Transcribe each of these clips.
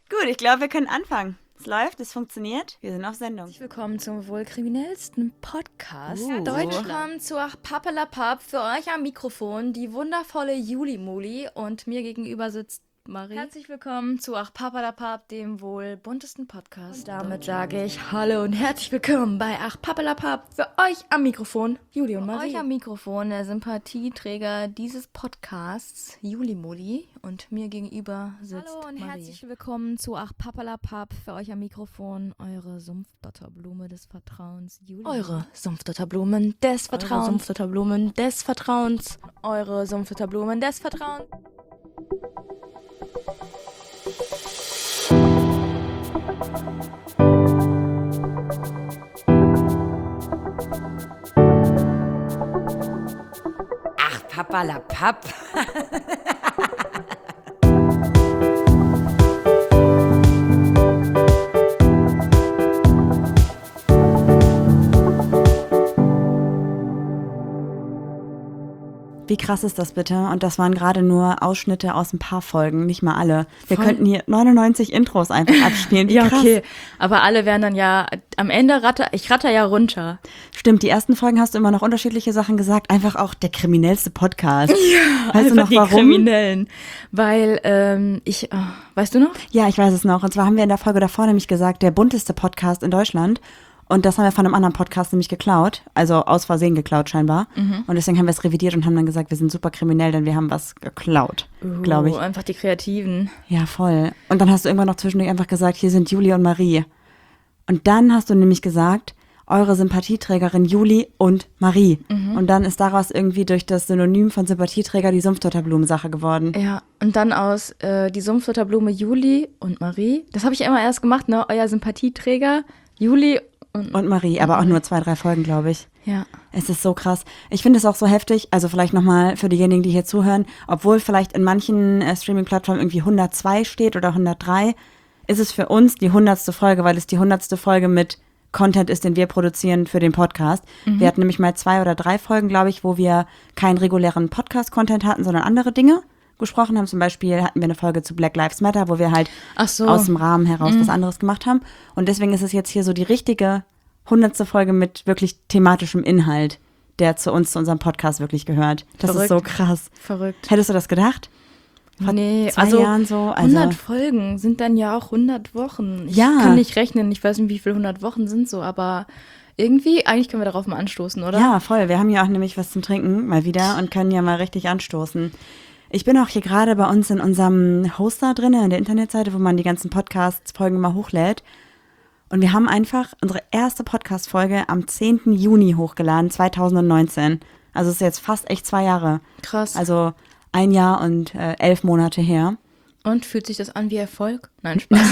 Gut, ich glaube, wir können anfangen. Es läuft, es funktioniert, wir sind auf Sendung. Herzlich willkommen zum wohl kriminellsten Podcast Deutschland. Willkommen zu Pappelapapp. Für euch am Mikrofon die wundervolle Juli Muli und mir gegenüber sitzt Marie. Herzlich willkommen zu Pappelapapp, dem wohl buntesten Podcast. Damit sage ich Hallo und herzlich willkommen bei Pappelapapp. Für euch am Mikrofon Juli und Marie. Für euch am Mikrofon der Sympathieträger dieses Podcasts Juli Muli und mir gegenüber sitzt Hallo und Marie. Herzlich willkommen zu Pappelapapp. Für euch am Mikrofon eure Sumpfdotterblume des Vertrauens Juli. Eure Sumpfdotterblumen des Vertrauens. Eure Sumpfdotterblumen des Vertrauens. Eure Sumpfdotterblumen des Vertrauens. Ach, Pappalapapp. Wie krass ist das bitte? Und das waren gerade nur Ausschnitte aus ein paar Folgen, nicht mal alle. Wir könnten hier 99 Intros einfach abspielen. Wie Ja, krass. okay. Aber alle werden dann ja, am Ende ich ratter ja runter. Stimmt, die ersten Folgen hast du immer noch unterschiedliche Sachen gesagt. Einfach auch der kriminellste Podcast. Ja, weißt du noch die warum? Kriminellen. Weil weißt du noch? Ja, ich weiß es noch. Und zwar haben wir in der Folge davor nämlich gesagt, der bunteste Podcast in Deutschland. Und das haben wir von einem anderen Podcast nämlich geklaut. Also aus Versehen geklaut scheinbar. Und deswegen haben wir es revidiert und haben dann gesagt, wir sind super kriminell, denn wir haben was geklaut, glaube ich. Einfach die Kreativen. Ja, voll. Und dann hast du irgendwann noch zwischendurch einfach gesagt, hier sind Juli und Marie. Und dann hast du nämlich gesagt, eure Sympathieträgerin Juli und Marie. Und dann ist daraus irgendwie durch das Synonym von Sympathieträger die Sumpfdotterblumen-Sache geworden. Ja, und dann aus die Sumpfdotterblume Juli und Marie. Das habe ich ja immer erst gemacht, ne? Euer Sympathieträger Juli Und Marie, aber auch nur 2, 3 Folgen, glaube ich. Ja. Es ist so krass. Ich finde es auch so heftig, also vielleicht nochmal für diejenigen, die hier zuhören, obwohl vielleicht in manchen Streaming-Plattformen irgendwie 102 steht oder 103, ist es für uns die 100. Folge, weil es die 100. Folge mit Content ist, den wir produzieren für den Podcast. Wir hatten nämlich mal 2 oder 3 Folgen, glaube ich, wo wir keinen regulären Podcast-Content hatten, sondern andere Dinge gesprochen haben. Zum Beispiel hatten wir eine Folge zu Black Lives Matter, wo wir halt aus dem Rahmen heraus was anderes gemacht haben. Und deswegen ist es jetzt hier so die richtige 100. Folge mit wirklich thematischem Inhalt, der zu unserem Podcast wirklich gehört. Das ist so krass. Verrückt. Hättest du das gedacht? Vor Nee, 2 also Jahren so? 100 Folgen sind dann ja auch 100 Wochen. Ich Ja. kann nicht rechnen, ich weiß nicht, wie viele 100 Wochen sind so, aber irgendwie, eigentlich können wir darauf mal anstoßen, oder? Ja, voll. Wir haben ja auch nämlich was zum Trinken mal wieder und können ja mal richtig anstoßen. Ich bin auch hier gerade bei uns in unserem Hoster drin, in der Internetseite, wo man die ganzen Podcast-Folgen mal hochlädt. Und wir haben einfach unsere erste Podcast-Folge am 10. Juni hochgeladen, 2019. Also es ist jetzt fast echt 2 Jahre. Krass. Also 1 Jahr und 11 Monate her. Und fühlt sich das an wie Erfolg? Nein, Spaß.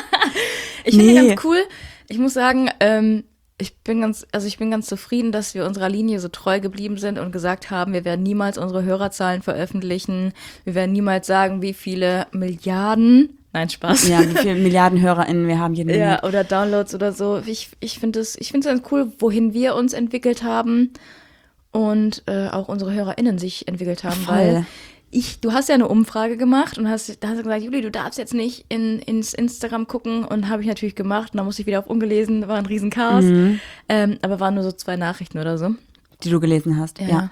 Ich finde ganz cool. Ich muss sagen, ich bin ganz zufrieden, dass wir unserer Linie so treu geblieben sind und gesagt haben, wir werden niemals unsere Hörerzahlen veröffentlichen. Wir werden niemals sagen, wie viele Milliarden, nein, Spaß. Ja, wie viele Milliarden HörerInnen wir haben jeden Monat. Ja, oder Downloads oder so. Ich finde es ganz cool, wohin wir uns entwickelt haben und auch unsere HörerInnen sich entwickelt haben. Voll. Weil du hast ja eine Umfrage gemacht und da hast du gesagt, Juli, du darfst jetzt nicht ins Instagram gucken, und habe ich natürlich gemacht, und dann musste ich wieder auf ungelesen, war ein Riesenchaos, aber waren nur so 2 Nachrichten oder so. Die du gelesen hast. Ja.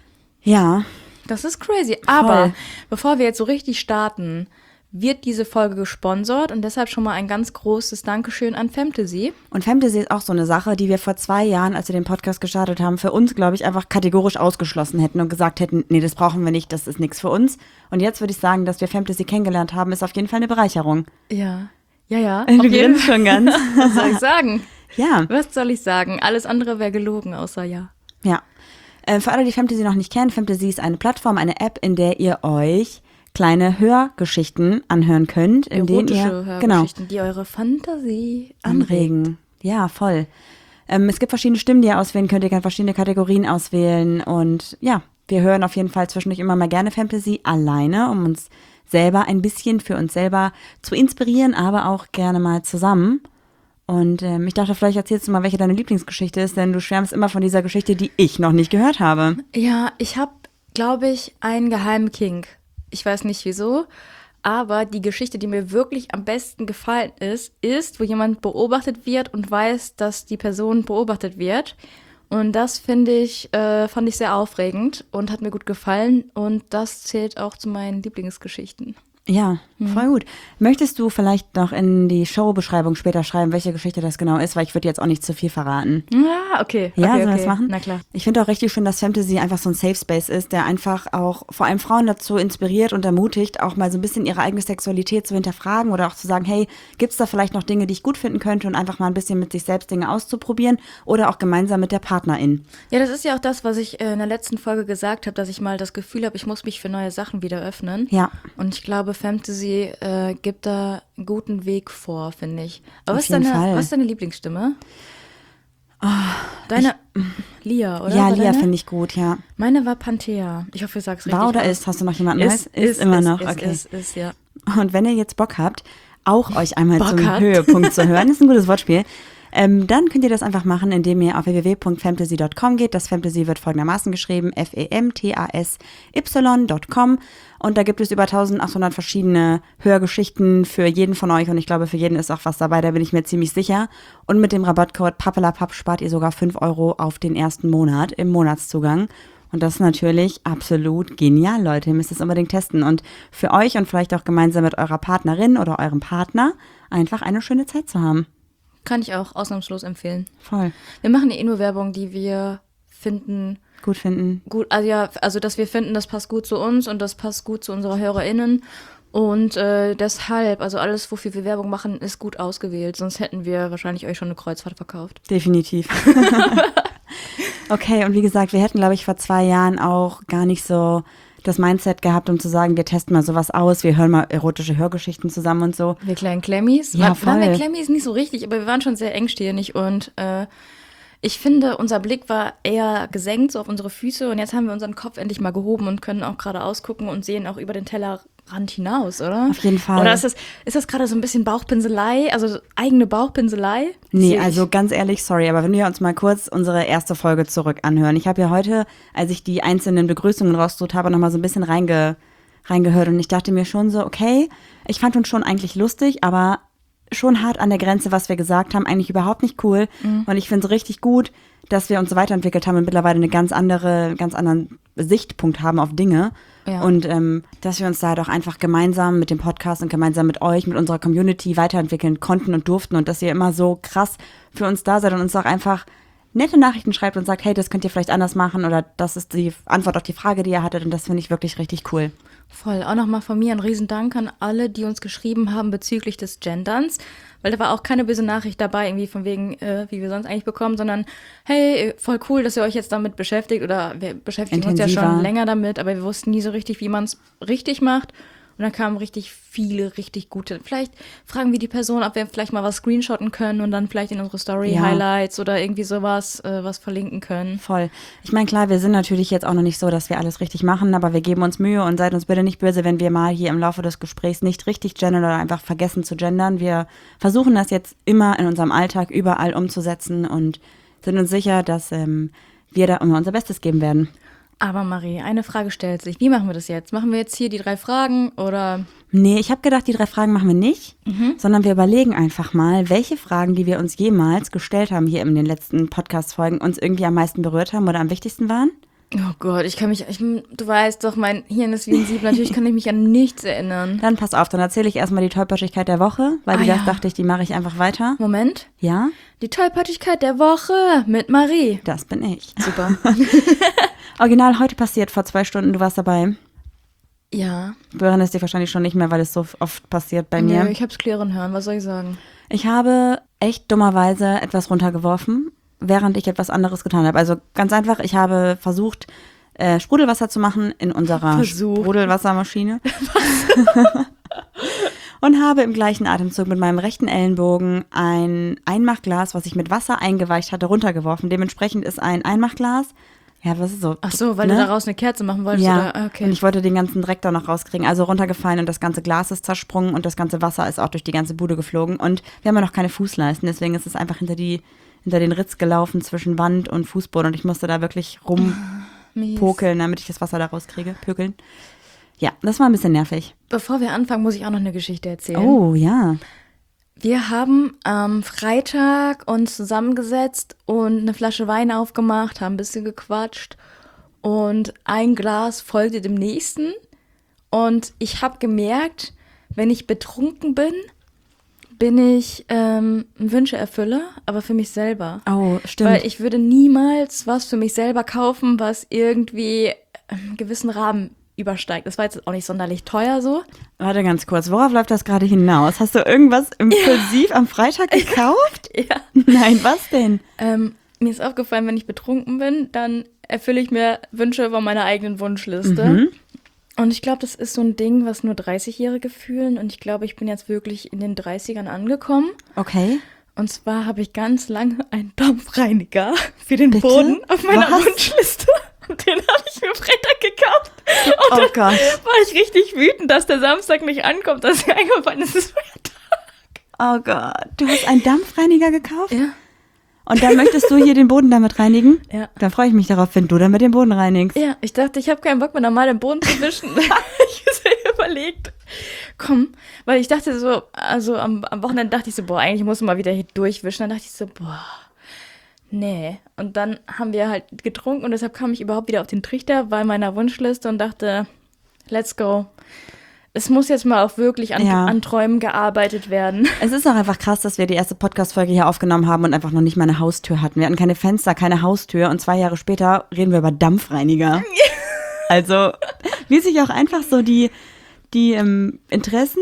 Ja. Das ist crazy, aber bevor wir jetzt so richtig starten, wird diese Folge gesponsert, und deshalb schon mal ein ganz großes Dankeschön an Fantasy. Und Fantasy ist auch so eine Sache, die wir vor 2 Jahren, als wir den Podcast gestartet haben, für uns, glaube ich, einfach kategorisch ausgeschlossen hätten und gesagt hätten, nee, das brauchen wir nicht, das ist nichts für uns. Und jetzt würde ich sagen, dass wir Fantasy kennengelernt haben, ist auf jeden Fall eine Bereicherung. Ja. Du grinst schon ganz. Was soll ich sagen? Ja. Was soll ich sagen? Alles andere wäre gelogen, außer ja. Ja. Für alle, die Fantasy noch nicht kennen, Fantasy ist eine Plattform, eine App, in der ihr euch kleine Hörgeschichten anhören könnt, in denen ihr Hörgeschichten, die eure Fantasie anregen. Ja, voll. Es gibt verschiedene Stimmen, die ihr auswählen könnt. Ihr könnt verschiedene Kategorien auswählen. Und ja, wir hören auf jeden Fall zwischendurch immer mal gerne Fantasy alleine, um uns selber ein bisschen für uns selber zu inspirieren, aber auch gerne mal zusammen. Und ich dachte, vielleicht erzählst du mal, welche deine Lieblingsgeschichte ist, denn du schwärmst immer von dieser Geschichte, die ich noch nicht gehört habe. Ja, ich habe, glaube ich, einen geheimen Kink. Ich weiß nicht wieso, Aber die Geschichte, die mir wirklich am besten gefallen ist, wo jemand beobachtet wird und weiß, dass die Person beobachtet wird. Und das fand ich sehr aufregend und hat mir gut gefallen. Und das zählt auch zu meinen Lieblingsgeschichten. Ja, voll gut. Möchtest du vielleicht noch in die Showbeschreibung später schreiben, welche Geschichte das genau ist? Weil ich würde jetzt auch nicht zu viel verraten. Ja, okay. Ja, okay, sollen wir das machen? Na klar. Ich finde auch richtig schön, dass Fantasy einfach so ein Safe Space ist, der einfach auch vor allem Frauen dazu inspiriert und ermutigt, auch mal so ein bisschen ihre eigene Sexualität zu hinterfragen oder auch zu sagen, hey, gibt's da vielleicht noch Dinge, die ich gut finden könnte und einfach mal ein bisschen mit sich selbst Dinge auszuprobieren oder auch gemeinsam mit der Partnerin. Ja, das ist ja auch das, was ich in der letzten Folge gesagt habe, dass ich mal das Gefühl habe, ich muss mich für neue Sachen wieder öffnen. Ja. Und ich glaube, Fantasy gibt da einen guten Weg vor, finde ich. Aber Auf jeden Fall. was ist deine Lieblingsstimme? Deine Lia, oder? Ja, War Lia deine? finde ich gut, ja. Meine war Panthea. Ich hoffe, ich sag's richtig. War oder aus. ist? Hast du noch jemanden? Ist immer noch, okay. Ist, ja. Und wenn ihr jetzt Bock habt, auch euch einmal Bock zum habt. Höhepunkt zu hören, ist ein gutes Wortspiel, dann könnt ihr das einfach machen, indem ihr auf www.fantasy.com geht. Das Fantasy wird folgendermaßen geschrieben, FEMTASY.com. Und da gibt es über 1800 verschiedene Hörgeschichten für jeden von euch. Und ich glaube, für jeden ist auch was dabei, da bin ich mir ziemlich sicher. Und mit dem Rabattcode PAPPELAPAPP spart ihr sogar 5 € auf den ersten Monat im Monatszugang. Und das ist natürlich absolut genial, Leute. Ihr müsst es unbedingt testen. Und für euch und vielleicht auch gemeinsam mit eurer Partnerin oder eurem Partner einfach eine schöne Zeit zu haben. Kann ich auch ausnahmslos empfehlen. Voll. Wir machen ja nur Werbung, die wir finden. Gut finden. Gut, also dass wir finden, das passt gut zu uns und das passt gut zu unserer HörerInnen. Und deshalb, also alles, wofür wir Werbung machen, ist gut ausgewählt. Sonst hätten wir wahrscheinlich euch schon eine Kreuzfahrt verkauft. Definitiv. Okay, und wie gesagt, wir hätten, glaube ich, vor 2 Jahren auch gar nicht so das Mindset gehabt, um zu sagen, wir testen mal sowas aus, wir hören mal erotische Hörgeschichten zusammen und so. Wir kleinen Klemmis. Ja, Waren wir voll. Klemmis nicht so richtig, aber wir waren schon sehr engstirnig und ich finde, unser Blick war eher gesenkt, so auf unsere Füße und jetzt haben wir unseren Kopf endlich mal gehoben und können auch gerade ausgucken und sehen auch über den Tellerrand hinaus, oder? Auf jeden Fall. Oder ist das gerade so ein bisschen Bauchpinselei, also eigene Bauchpinselei? Nee, Sehe ich. also ganz ehrlich, sorry, aber wenn wir uns mal kurz unsere erste Folge zurück anhören. Ich habe ja heute, als ich die einzelnen Begrüßungen rausgesucht habe, nochmal so ein bisschen reingehört und ich dachte mir schon so, okay, ich fand uns schon eigentlich lustig, aber schon hart an der Grenze, was wir gesagt haben, eigentlich überhaupt nicht cool. Und ich finde es richtig gut, dass wir uns so weiterentwickelt haben und mittlerweile einen ganz anderen Sichtpunkt haben auf Dinge. Ja. Und dass wir uns da doch einfach gemeinsam mit dem Podcast und gemeinsam mit euch, mit unserer Community weiterentwickeln konnten und durften und dass ihr immer so krass für uns da seid und uns auch einfach nette Nachrichten schreibt und sagt, hey, das könnt ihr vielleicht anders machen oder das ist die Antwort auf die Frage, die ihr hattet und das finde ich wirklich richtig cool. Voll. Auch nochmal von mir ein Riesendank an alle, die uns geschrieben haben bezüglich des Genderns, weil da war auch keine böse Nachricht dabei, irgendwie von wegen, wie wir sonst eigentlich bekommen, sondern hey, voll cool, dass ihr euch jetzt damit beschäftigt oder wir beschäftigen uns ja Intensiver. schon länger damit, aber wir wussten nie so richtig, wie man es richtig macht. Und dann kamen richtig viele, richtig gute. Vielleicht fragen wir die Person, ob wir vielleicht mal was screenshotten können und dann vielleicht in unsere Story-Highlights oder irgendwie sowas was verlinken können. Voll. Ich meine, klar, wir sind natürlich jetzt auch noch nicht so, dass wir alles richtig machen, aber wir geben uns Mühe und seid uns bitte nicht böse, wenn wir mal hier im Laufe des Gesprächs nicht richtig gendern oder einfach vergessen zu gendern. Wir versuchen das jetzt immer in unserem Alltag überall umzusetzen und sind uns sicher, dass wir da immer unser Bestes geben werden. Aber Marie, eine Frage stellt sich. Wie machen wir das jetzt? Machen wir jetzt hier die 3 Fragen oder? Nee, ich habe gedacht, die 3 Fragen machen wir nicht, sondern wir überlegen einfach mal, welche Fragen, die wir uns jemals gestellt haben hier in den letzten Podcast-Folgen, uns irgendwie am meisten berührt haben oder am wichtigsten waren. Oh Gott, du weißt doch, mein Hirn ist wie ein Sieb, natürlich kann ich mich an nichts erinnern. Dann pass auf, dann erzähle ich erstmal die Tollpatschigkeit der Woche, weil das dachte ich, die mache ich einfach weiter. Moment. Ja, Die Tollpatschigkeit der Woche mit Marie. das bin ich. Super. Original heute passiert, vor 2 Stunden, du warst dabei. Ja. Du erinnerst dich wahrscheinlich schon nicht mehr, weil es so oft passiert bei mir. Nö, ich hab's klirren hören, was soll ich sagen? Ich habe echt dummerweise etwas runtergeworfen, während ich etwas anderes getan habe. Also ganz einfach, ich habe versucht, Sprudelwasser zu machen in unserer Sprudelwassermaschine. Und habe im gleichen Atemzug mit meinem rechten Ellenbogen ein Einmachglas, was ich mit Wasser eingeweicht hatte, runtergeworfen. Dementsprechend ist ein Einmachglas, ja, was ist so? Ach so, weil du daraus eine Kerze machen wolltest? Ja, oder? Okay. und ich wollte den ganzen Dreck da noch rauskriegen. Also runtergefallen und das ganze Glas ist zersprungen und das ganze Wasser ist auch durch die ganze Bude geflogen. Und wir haben ja noch keine Fußleisten, deswegen ist es einfach hinter den Ritz gelaufen zwischen Wand und Fußboden und ich musste da wirklich rumpokeln, damit ich das Wasser da rauskriege. Pökeln. Ja, das war ein bisschen nervig. Bevor wir anfangen, muss ich auch noch eine Geschichte erzählen. Oh, ja. Wir haben am Freitag uns zusammengesetzt und eine Flasche Wein aufgemacht, haben ein bisschen gequatscht und ein Glas folgte dem nächsten. Und ich habe gemerkt, wenn ich betrunken bin ich Wünsche erfülle, aber für mich selber. Oh, stimmt. Weil ich würde niemals was für mich selber kaufen, was irgendwie einen gewissen Rahmen übersteigt. Das war jetzt auch nicht sonderlich teuer so. Warte ganz kurz, worauf läuft das gerade hinaus? Hast du irgendwas impulsiv am Freitag gekauft? Ja. Nein, was denn? Mir ist aufgefallen, wenn ich betrunken bin, dann erfülle ich mir Wünsche von meiner eigenen Wunschliste. Mhm. Und ich glaube, das ist so ein Ding, was nur 30-Jährige fühlen. Und ich glaube, ich bin jetzt wirklich in den 30ern angekommen. Okay. Und zwar habe ich ganz lange einen Dampfreiniger für den Bitte? Boden auf meiner Was? Wunschliste. Und den habe ich mir Freitag gekauft. Und Oh dann Gott. war ich richtig wütend, dass der Samstag nicht ankommt, dass mir eingefallen ist, es ist Feiertag. Oh Gott. Du hast einen Dampfreiniger gekauft? Ja. Und dann möchtest du hier den Boden damit reinigen? Ja. Dann freue ich mich darauf, wenn du damit den Boden reinigst. Ja, ich dachte, ich habe keinen Bock mehr, normal den Boden zu wischen. Ich habe mir überlegt, komm, weil ich dachte so, also am Wochenende dachte ich so, boah, eigentlich muss man mal wieder hier durchwischen. Dann dachte ich so, boah, nee. Und dann haben wir halt getrunken und deshalb kam ich überhaupt wieder auf den Trichter bei meiner Wunschliste und dachte, let's go. Es muss jetzt mal auch wirklich an Träumen gearbeitet werden. Es ist auch einfach krass, dass wir die erste Podcast-Folge hier aufgenommen haben und einfach noch nicht mal eine Haustür hatten. Wir hatten keine Fenster, keine Haustür und 2 Jahre später reden wir über Dampfreiniger. Also, wie sich auch einfach so die Interessen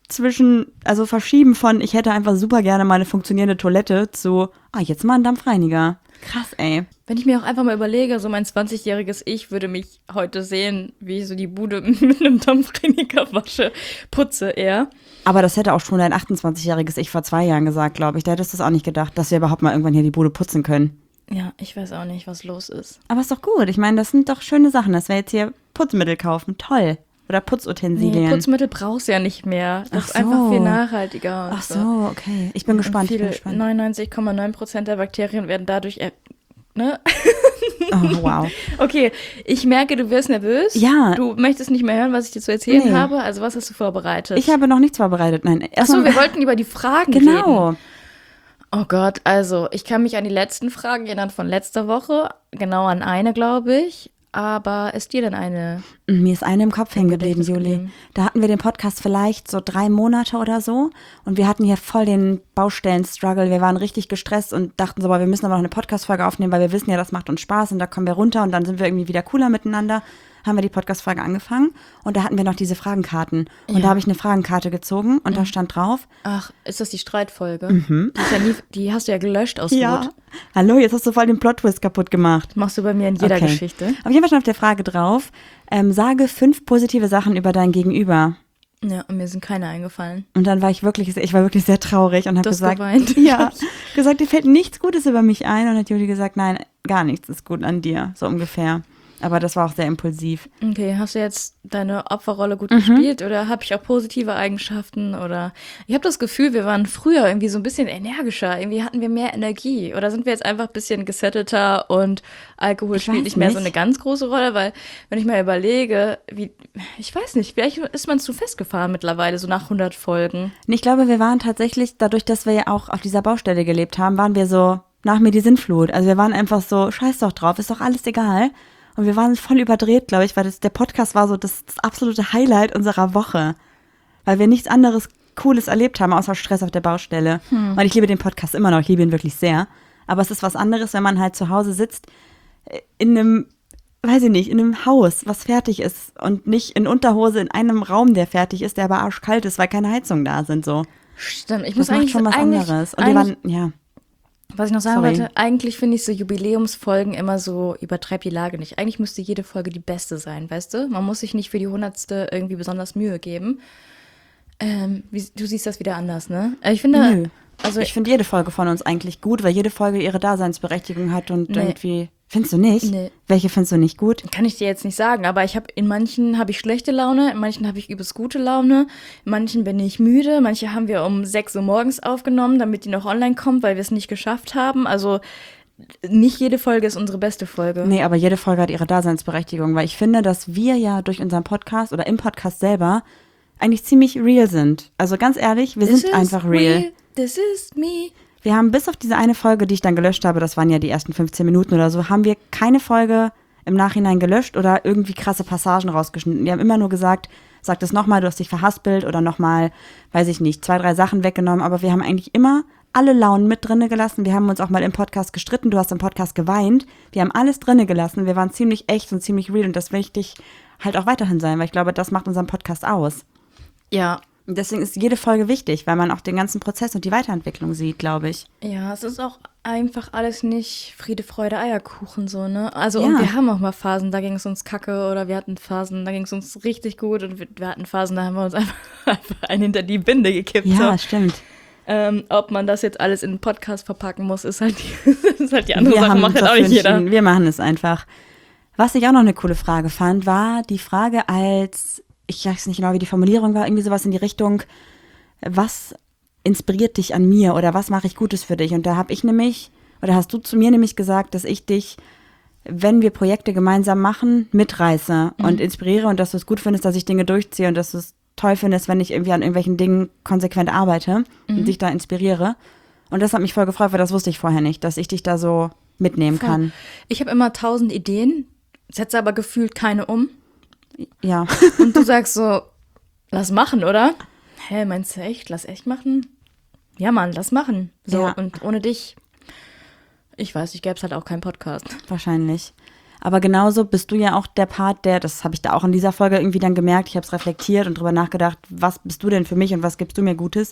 also verschieben von, ich hätte einfach super gerne mal eine funktionierende Toilette zu, jetzt mal ein Dampfreiniger. Krass, ey. Wenn ich mir auch einfach mal überlege, so mein 20-jähriges Ich würde mich heute sehen, wie ich so die Bude mit einem Dampfreiniger wasche, putze eher. Aber das hätte auch schon dein 28-jähriges Ich vor 2 Jahren gesagt, glaube ich. Da hättest du es auch nicht gedacht, dass wir überhaupt mal irgendwann hier die Bude putzen können. Ja, ich weiß auch nicht, was los ist. Aber ist doch gut. Ich meine, das sind doch schöne Sachen, dass wir jetzt hier Putzmittel kaufen. Toll. Oder Putzutensilien. Nee, Putzmittel brauchst du ja nicht mehr. Das Ach ist einfach so. viel nachhaltiger. Und Ach so, okay. Ich bin gespannt. Und 99,9% der Bakterien werden dadurch, ne? Oh, wow. Okay, ich merke, du wirst nervös. Ja. Du möchtest nicht mehr hören, was ich dir zu erzählen Nee. habe. Also was hast du vorbereitet? Ich habe noch nichts vorbereitet. Nein. Achso, wir wollten über die Fragen reden. Genau. Oh Gott, also ich kann mich an die letzten Fragen erinnern von letzter Woche. Genau an eine, glaube ich. Aber ist dir denn eine? Mir ist eine im Kopf hängen geblieben, Gedächtnis Juli. geblieben. Da hatten wir den Podcast vielleicht so 3 Monate oder so. Und wir hatten hier voll den Baustellen-Struggle. Wir waren richtig gestresst und dachten so, boah, wir müssen aber noch eine Podcast-Folge aufnehmen, weil wir wissen ja, das macht uns Spaß und da kommen wir runter und dann sind wir irgendwie wieder cooler miteinander. Haben wir die Podcast-Folge angefangen und da hatten wir noch diese Fragenkarten. Und da habe ich eine Fragenkarte gezogen und da stand drauf. Ach, ist das die Streitfolge? Die, ist ja die hast du ja gelöscht aus Wut. Hallo, jetzt hast du voll den Plot-Twist kaputt gemacht. Machst du bei mir in jeder Okay. Geschichte. Auf jeden Fall schon auf der Frage drauf. Sage 5 positive Sachen über dein Gegenüber. Ja, und mir sind keine eingefallen. Und dann war ich war wirklich sehr traurig und habe Du hast gesagt, geweint. ja, gesagt, dir fällt nichts Gutes über mich ein. Und hat Juli gesagt, nein, gar nichts ist gut an dir, so ungefähr. Aber das war auch sehr impulsiv. Okay, hast du jetzt deine Opferrolle gut gespielt oder habe ich auch positive Eigenschaften? Oder ich habe das Gefühl, wir waren früher irgendwie so ein bisschen energischer, irgendwie hatten wir mehr Energie. Oder sind wir jetzt einfach ein bisschen gesettelter und Alkohol spielt weiß nicht mehr so nicht. eine ganz große Rolle? Weil, wenn ich mal überlege, ich weiß nicht, vielleicht ist man zu festgefahren mittlerweile, so nach 100 Folgen. Und ich glaube, wir waren tatsächlich, dadurch, dass wir ja auch auf dieser Baustelle gelebt haben, waren wir so, nach mir die Sintflut. Also wir waren einfach so, scheiß doch drauf, ist doch alles egal. Und wir waren voll überdreht, glaube ich, weil der Podcast war so das absolute Highlight unserer Woche. Weil wir nichts anderes Cooles erlebt haben, außer Stress auf der Baustelle. Und ich liebe den Podcast immer noch, ich liebe ihn wirklich sehr. Aber es ist was anderes, wenn man halt zu Hause sitzt, in einem, weiß ich nicht, in einem Haus, was fertig ist. Und nicht in Unterhose in einem Raum, der fertig ist, der aber arschkalt ist, weil keine Heizungen da sind, so. Stimmt, ich Das macht schon was anderes. Und wir waren, ja. Was ich noch sagen Sorry. wollte, eigentlich finde ich so Jubiläumsfolgen immer so, übertreib die Lage nicht. Eigentlich müsste jede Folge die beste sein, weißt du? Man muss sich nicht für die 100. irgendwie besonders Mühe geben. Du siehst das wieder anders, ne? Ich finde, Nö. also Ich finde jede Folge von uns eigentlich gut, weil jede Folge ihre Daseinsberechtigung hat und Nee. irgendwie. Findest du nicht? Nee. Welche findest du nicht gut? kann ich dir jetzt nicht sagen, aber in manchen habe ich schlechte Laune, in manchen habe ich übelst gute Laune, in manchen bin ich müde, manche haben wir um 6 Uhr morgens aufgenommen, damit die noch online kommt, weil wir es nicht geschafft haben. Also nicht jede Folge ist unsere beste Folge. Nee, aber jede Folge hat ihre Daseinsberechtigung, weil ich finde, dass wir ja durch unseren Podcast oder im Podcast selber eigentlich ziemlich real sind. Also ganz ehrlich, wir sind einfach real. This is me. Wir haben bis auf diese eine Folge, die ich dann gelöscht habe, das waren ja die ersten 15 Minuten oder so, haben wir keine Folge im Nachhinein gelöscht oder irgendwie krasse Passagen rausgeschnitten. Wir haben immer nur gesagt, sag das nochmal, du hast dich verhaspelt oder nochmal, weiß ich nicht, 2, 3 Sachen weggenommen. Aber wir haben eigentlich immer alle Launen mit drinne gelassen. Wir haben uns auch mal im Podcast gestritten. Du hast im Podcast geweint. Wir haben alles drinne gelassen. Wir waren ziemlich echt und ziemlich real. Und das will ich halt auch weiterhin sein, weil ich glaube, das macht unseren Podcast aus. Ja. Und deswegen ist jede Folge wichtig, weil man auch den ganzen Prozess und die Weiterentwicklung sieht, glaube ich. Ja, es ist auch einfach alles nicht Friede, Freude, Eierkuchen so, ne? Also Ja. und wir haben auch mal Phasen, da ging es uns kacke oder wir hatten Phasen, da ging es uns richtig gut und wir hatten Phasen, da haben wir uns einfach einen hinter die Binde gekippt. Ja, so. stimmt. Ob man das jetzt alles in einen Podcast verpacken muss, ist halt die andere Sache, haben macht uns halt auch dafür nicht jeder. entschieden. Wir machen es einfach. Was ich auch noch eine coole Frage fand, war die Frage als, ich weiß nicht genau, wie die Formulierung war, irgendwie sowas in die Richtung, was inspiriert dich an mir oder was mache ich Gutes für dich? Und da habe ich nämlich, oder hast du zu mir nämlich gesagt, dass ich dich, wenn wir Projekte gemeinsam machen, mitreiße und inspiriere und dass du es gut findest, dass ich Dinge durchziehe und dass du es toll findest, wenn ich irgendwie an irgendwelchen Dingen konsequent arbeite und dich da inspiriere. Und das hat mich voll gefreut, weil das wusste ich vorher nicht, dass ich dich da so mitnehmen kann. Ich habe immer 1000 Ideen, setze aber gefühlt keine um. Ja. Und du sagst so, lass machen, oder? Hä, meinst du echt? Lass echt machen? Ja, Mann, lass machen. So, Ja. und ohne dich, ich weiß nicht, gäbe es halt auch keinen Podcast. Wahrscheinlich. Aber genauso bist du ja auch der Part, das habe ich da auch in dieser Folge irgendwie dann gemerkt, ich habe es reflektiert und drüber nachgedacht, was bist du denn für mich und was gibst du mir Gutes?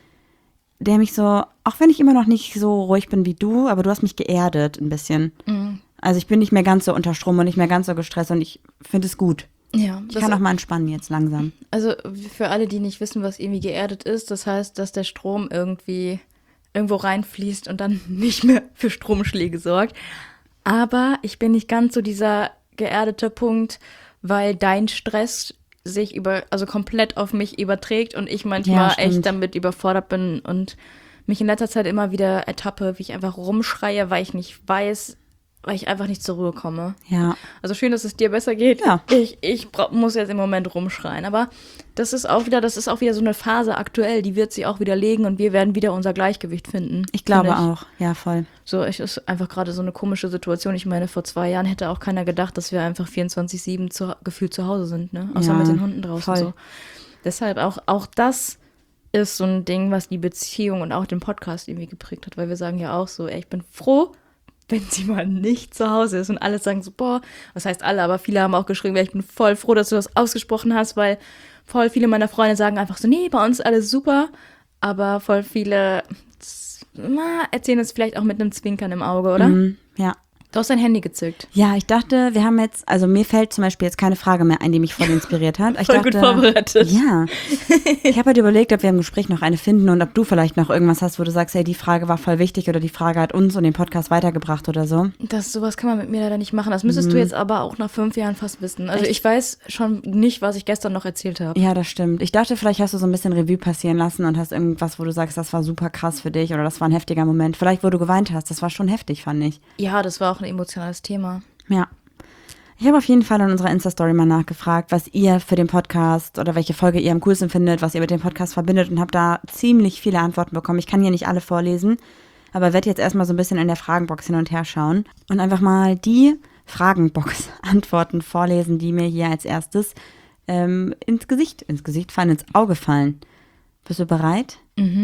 Der mich so, auch wenn ich immer noch nicht so ruhig bin wie du, aber du hast mich geerdet ein bisschen. Also ich bin nicht mehr ganz so unter Strom und nicht mehr ganz so gestresst und ich finde es gut. Ja, Ich kann auch mal entspannen jetzt langsam. also für alle, die nicht wissen, was irgendwie geerdet ist, das heißt, dass der Strom irgendwie irgendwo reinfließt und dann nicht mehr für Stromschläge sorgt. Aber ich bin nicht ganz so dieser geerdete Punkt, weil dein Stress sich also komplett auf mich überträgt und ich manchmal Ja, stimmt. echt damit überfordert bin und mich in letzter Zeit immer wieder ertappe, wie ich einfach rumschreie, weil ich nicht weiß, weil ich einfach nicht zur Ruhe komme. Ja. Also schön, dass es dir besser geht. Ja. Ich muss jetzt im Moment rumschreien. Aber das ist auch wieder so eine Phase aktuell, die wird sich auch wieder legen und wir werden wieder unser Gleichgewicht finden. Ich glaube finde auch. Ja, voll. So, es ist einfach gerade so eine komische Situation. Ich meine, vor 2 Jahren hätte auch keiner gedacht, dass wir einfach 24/7 gefühlt zu Hause sind, ne? Außer Ja, mit den Hunden draußen voll. so. Deshalb auch das ist so ein Ding, was die Beziehung und auch den Podcast irgendwie geprägt hat, weil wir sagen ja auch so, ey, ich bin froh, wenn sie mal nicht zu Hause ist und alle sagen so, boah, was heißt alle, aber viele haben auch geschrieben, ich bin voll froh, dass du das ausgesprochen hast, weil voll viele meiner Freunde sagen einfach so, nee, bei uns ist alles super, aber voll viele erzählen es vielleicht auch mit einem Zwinkern im Auge, oder? Ja. Du hast dein Handy gezückt. Ja, ich dachte, wir haben jetzt, also mir fällt zum Beispiel jetzt keine Frage mehr ein, die mich voll inspiriert hat. Ich Voll dachte, gut vorbereitet. Ja. Ich habe halt überlegt, ob wir im Gespräch noch eine finden und ob du vielleicht noch irgendwas hast, wo du sagst, hey, die Frage war voll wichtig oder die Frage hat uns und den Podcast weitergebracht oder so. Sowas kann man mit mir leider nicht machen. Das müsstest du jetzt aber auch nach 5 Jahren fast wissen. Also ich weiß schon nicht, was ich gestern noch erzählt habe. Ja, das stimmt. Ich dachte, vielleicht hast du so ein bisschen Revue passieren lassen und hast irgendwas, wo du sagst, das war super krass für dich oder das war ein heftiger Moment. Vielleicht, wo du geweint hast. Das war schon heftig, fand ich. Ja, das war auch ein emotionales Thema. Ja. Ich habe auf jeden Fall in unserer Insta-Story mal nachgefragt, was ihr für den Podcast oder welche Folge ihr am coolsten findet, was ihr mit dem Podcast verbindet und habe da ziemlich viele Antworten bekommen. Ich kann hier nicht alle vorlesen, aber werde jetzt erstmal so ein bisschen in der Fragenbox hin und her schauen und einfach mal die Fragenbox-Antworten vorlesen, die mir hier als erstes ins Gesicht fallen, ins Auge fallen. Bist du bereit?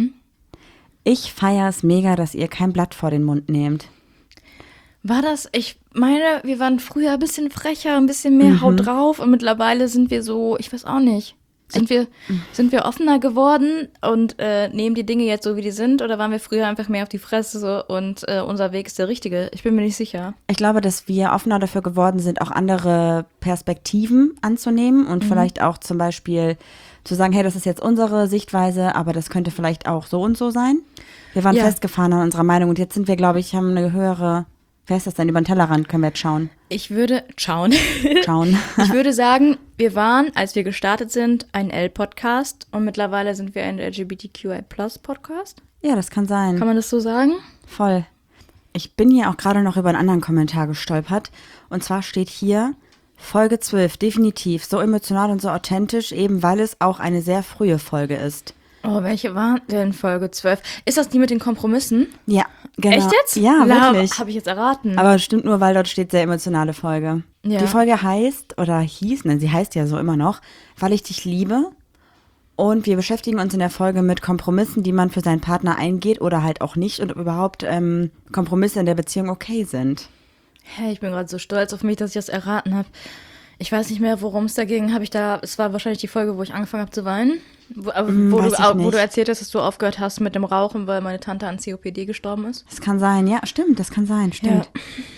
Ich feiere es mega, dass ihr kein Blatt vor den Mund nehmt. War das, ich meine, wir waren früher ein bisschen frecher, ein bisschen mehr Haut drauf und mittlerweile sind wir so, ich weiß auch nicht, sind wir offener geworden und nehmen die Dinge jetzt so, wie die sind oder waren wir früher einfach mehr auf die Fresse so, und unser Weg ist der richtige? Ich bin mir nicht sicher. Ich glaube, dass wir offener dafür geworden sind, auch andere Perspektiven anzunehmen und vielleicht auch zum Beispiel zu sagen, hey, das ist jetzt unsere Sichtweise, aber das könnte vielleicht auch so und so sein. Wir waren Ja. festgefahren an unserer Meinung und jetzt sind wir, glaube ich, haben eine höhere, wer ist das denn, über den Tellerrand können wir jetzt schauen. Ich würde schauen. Schauen. Ich würde sagen, wir waren, als wir gestartet sind, ein L-Podcast und mittlerweile sind wir ein LGBTQI+-Podcast. Ja, das kann sein. Kann man das so sagen? Voll. Ich bin hier auch gerade noch über einen anderen Kommentar gestolpert. Und zwar steht hier, Folge 12, definitiv, so emotional und so authentisch, eben weil es auch eine sehr frühe Folge ist. Oh, welche war denn Folge 12? Ist das die mit den Kompromissen? Ja, genau. Echt jetzt? Ja, wirklich. Habe ich jetzt erraten. Aber stimmt nur, weil dort steht sehr emotionale Folge. Ja. Die Folge heißt, oder hieß, sie heißt ja so immer noch, Weil ich dich liebe. Und wir beschäftigen uns in der Folge mit Kompromissen, die man für seinen Partner eingeht oder halt auch nicht und ob überhaupt Kompromisse in der Beziehung okay sind. Hey, ich bin gerade so stolz auf mich, dass ich das erraten habe. Ich weiß nicht mehr, worum es da ging. Es war wahrscheinlich die Folge, wo ich angefangen habe zu weinen. Wo du erzählt hast, dass du aufgehört hast mit dem Rauchen, weil meine Tante an COPD gestorben ist. Das kann sein, ja, stimmt, das kann sein, stimmt.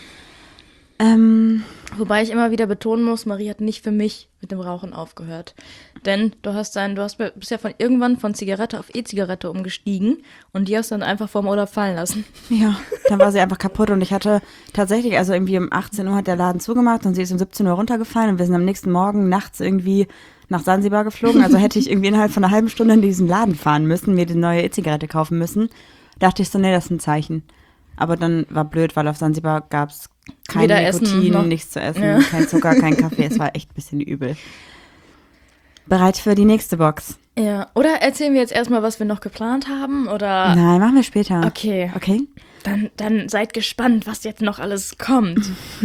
Ja. Wobei ich immer wieder betonen muss, Marie hat nicht für mich mit dem Rauchen aufgehört. Denn bist ja irgendwann von Zigarette auf E-Zigarette umgestiegen und die hast du dann einfach vorm Urlaub fallen lassen. Ja, dann war sie einfach kaputt und ich hatte tatsächlich, also irgendwie um 18 Uhr hat der Laden zugemacht und sie ist um 17 Uhr runtergefallen und wir sind am nächsten Morgen nachts irgendwie nach Sansibar geflogen. Also hätte ich irgendwie innerhalb von einer halben Stunde in diesen Laden fahren müssen, mir die neue E-Zigarette kaufen müssen. Dachte ich so, nee, das ist ein Zeichen. Aber dann war blöd, weil auf Sansibar gab es kein Weder Nikotin, nichts zu essen, ja. Kein Zucker, kein Kaffee. Es war echt ein bisschen übel. Bereit für die nächste Box? Ja, oder erzählen wir jetzt erstmal, was wir noch geplant haben, oder? Nein, machen wir später. Okay. Okay? Dann seid gespannt, was jetzt noch alles kommt.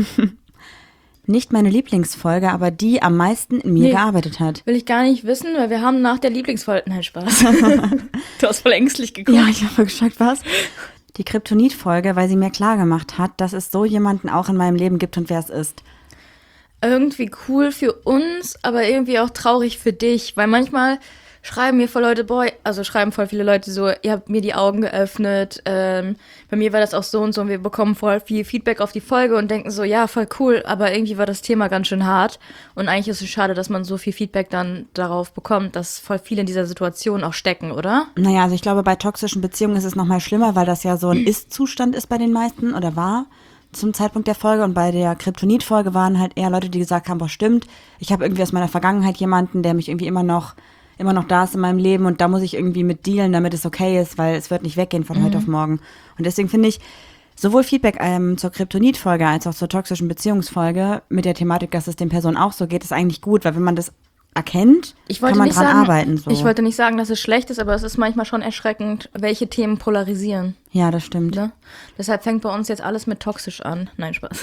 Nicht meine Lieblingsfolge, aber die am meisten in mir gearbeitet hat. Will ich gar nicht wissen, weil wir haben nach der Lieblingsfolge... Nein, Spaß. Du hast voll ängstlich geguckt. Ja, ich habe voll geschockt, was? Die Kryptonit-Folge, weil sie mir klargemacht hat, dass es so jemanden auch in meinem Leben gibt und wer es ist. Irgendwie cool für uns, aber irgendwie auch traurig für dich, weil manchmal schreiben mir schreiben voll viele Leute so, ihr habt mir die Augen geöffnet, bei mir war das auch so und so und wir bekommen voll viel Feedback auf die Folge und denken so, ja, voll cool, aber irgendwie war das Thema ganz schön hart und eigentlich ist es schade, dass man so viel Feedback dann darauf bekommt, dass voll viele in dieser Situation auch stecken, oder? Naja, also ich glaube, bei toxischen Beziehungen ist es nochmal schlimmer, weil das ja so ein Ist-Zustand ist bei den meisten oder war zum Zeitpunkt der Folge und bei der Kryptonit-Folge waren halt eher Leute, die gesagt haben, boah, stimmt, ich habe irgendwie aus meiner Vergangenheit jemanden, der mich irgendwie immer noch da ist in meinem Leben und da muss ich irgendwie mit dealen, damit es okay ist, weil es wird nicht weggehen von heute auf morgen. Und deswegen finde ich, sowohl Feedback zur Kryptonit-Folge als auch zur toxischen Beziehungsfolge mit der Thematik, dass es den Personen auch so geht, ist eigentlich gut, weil wenn man das erkennt, kann man dran arbeiten. So. Ich wollte nicht sagen, dass es schlecht ist, aber es ist manchmal schon erschreckend, welche Themen polarisieren. Ja, das stimmt. Ne? Deshalb fängt bei uns jetzt alles mit toxisch an. Nein, Spaß.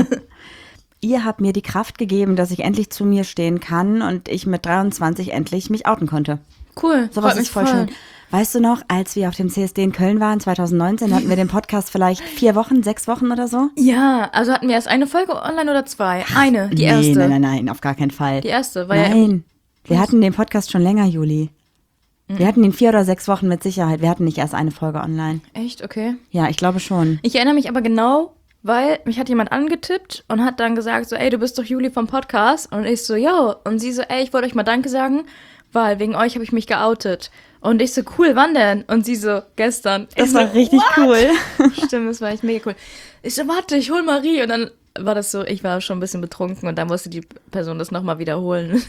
Ihr habt mir die Kraft gegeben, dass ich endlich zu mir stehen kann und ich mit 23 endlich mich outen konnte. Cool, sowas ist voll schön. Weißt du noch, als wir auf dem CSD in Köln waren, 2019, hatten wir den Podcast vielleicht 4 Wochen, 6 Wochen oder so? Ja, also hatten wir erst eine Folge online oder 2? Eine, die erste. Nein, auf gar keinen Fall. Die erste, Nein, wir hatten den Podcast schon länger, Juli. Wir hatten ihn 4 oder 6 Wochen mit Sicherheit. Wir hatten nicht erst eine Folge online. Echt? Okay. Ja, ich glaube schon. Ich erinnere mich aber genau, weil mich hat jemand angetippt und hat dann gesagt so, ey, du bist doch Juli vom Podcast. Und ich so, yo. Und sie so, ey, ich wollte euch mal Danke sagen, weil wegen euch habe ich mich geoutet. Und ich so, cool, wann denn? Und sie so, gestern. Das war richtig cool. Stimmt, das war echt mega cool. Ich so, warte, ich hol Marie. Und dann war das so, ich war schon ein bisschen betrunken und dann musste die Person das nochmal wiederholen.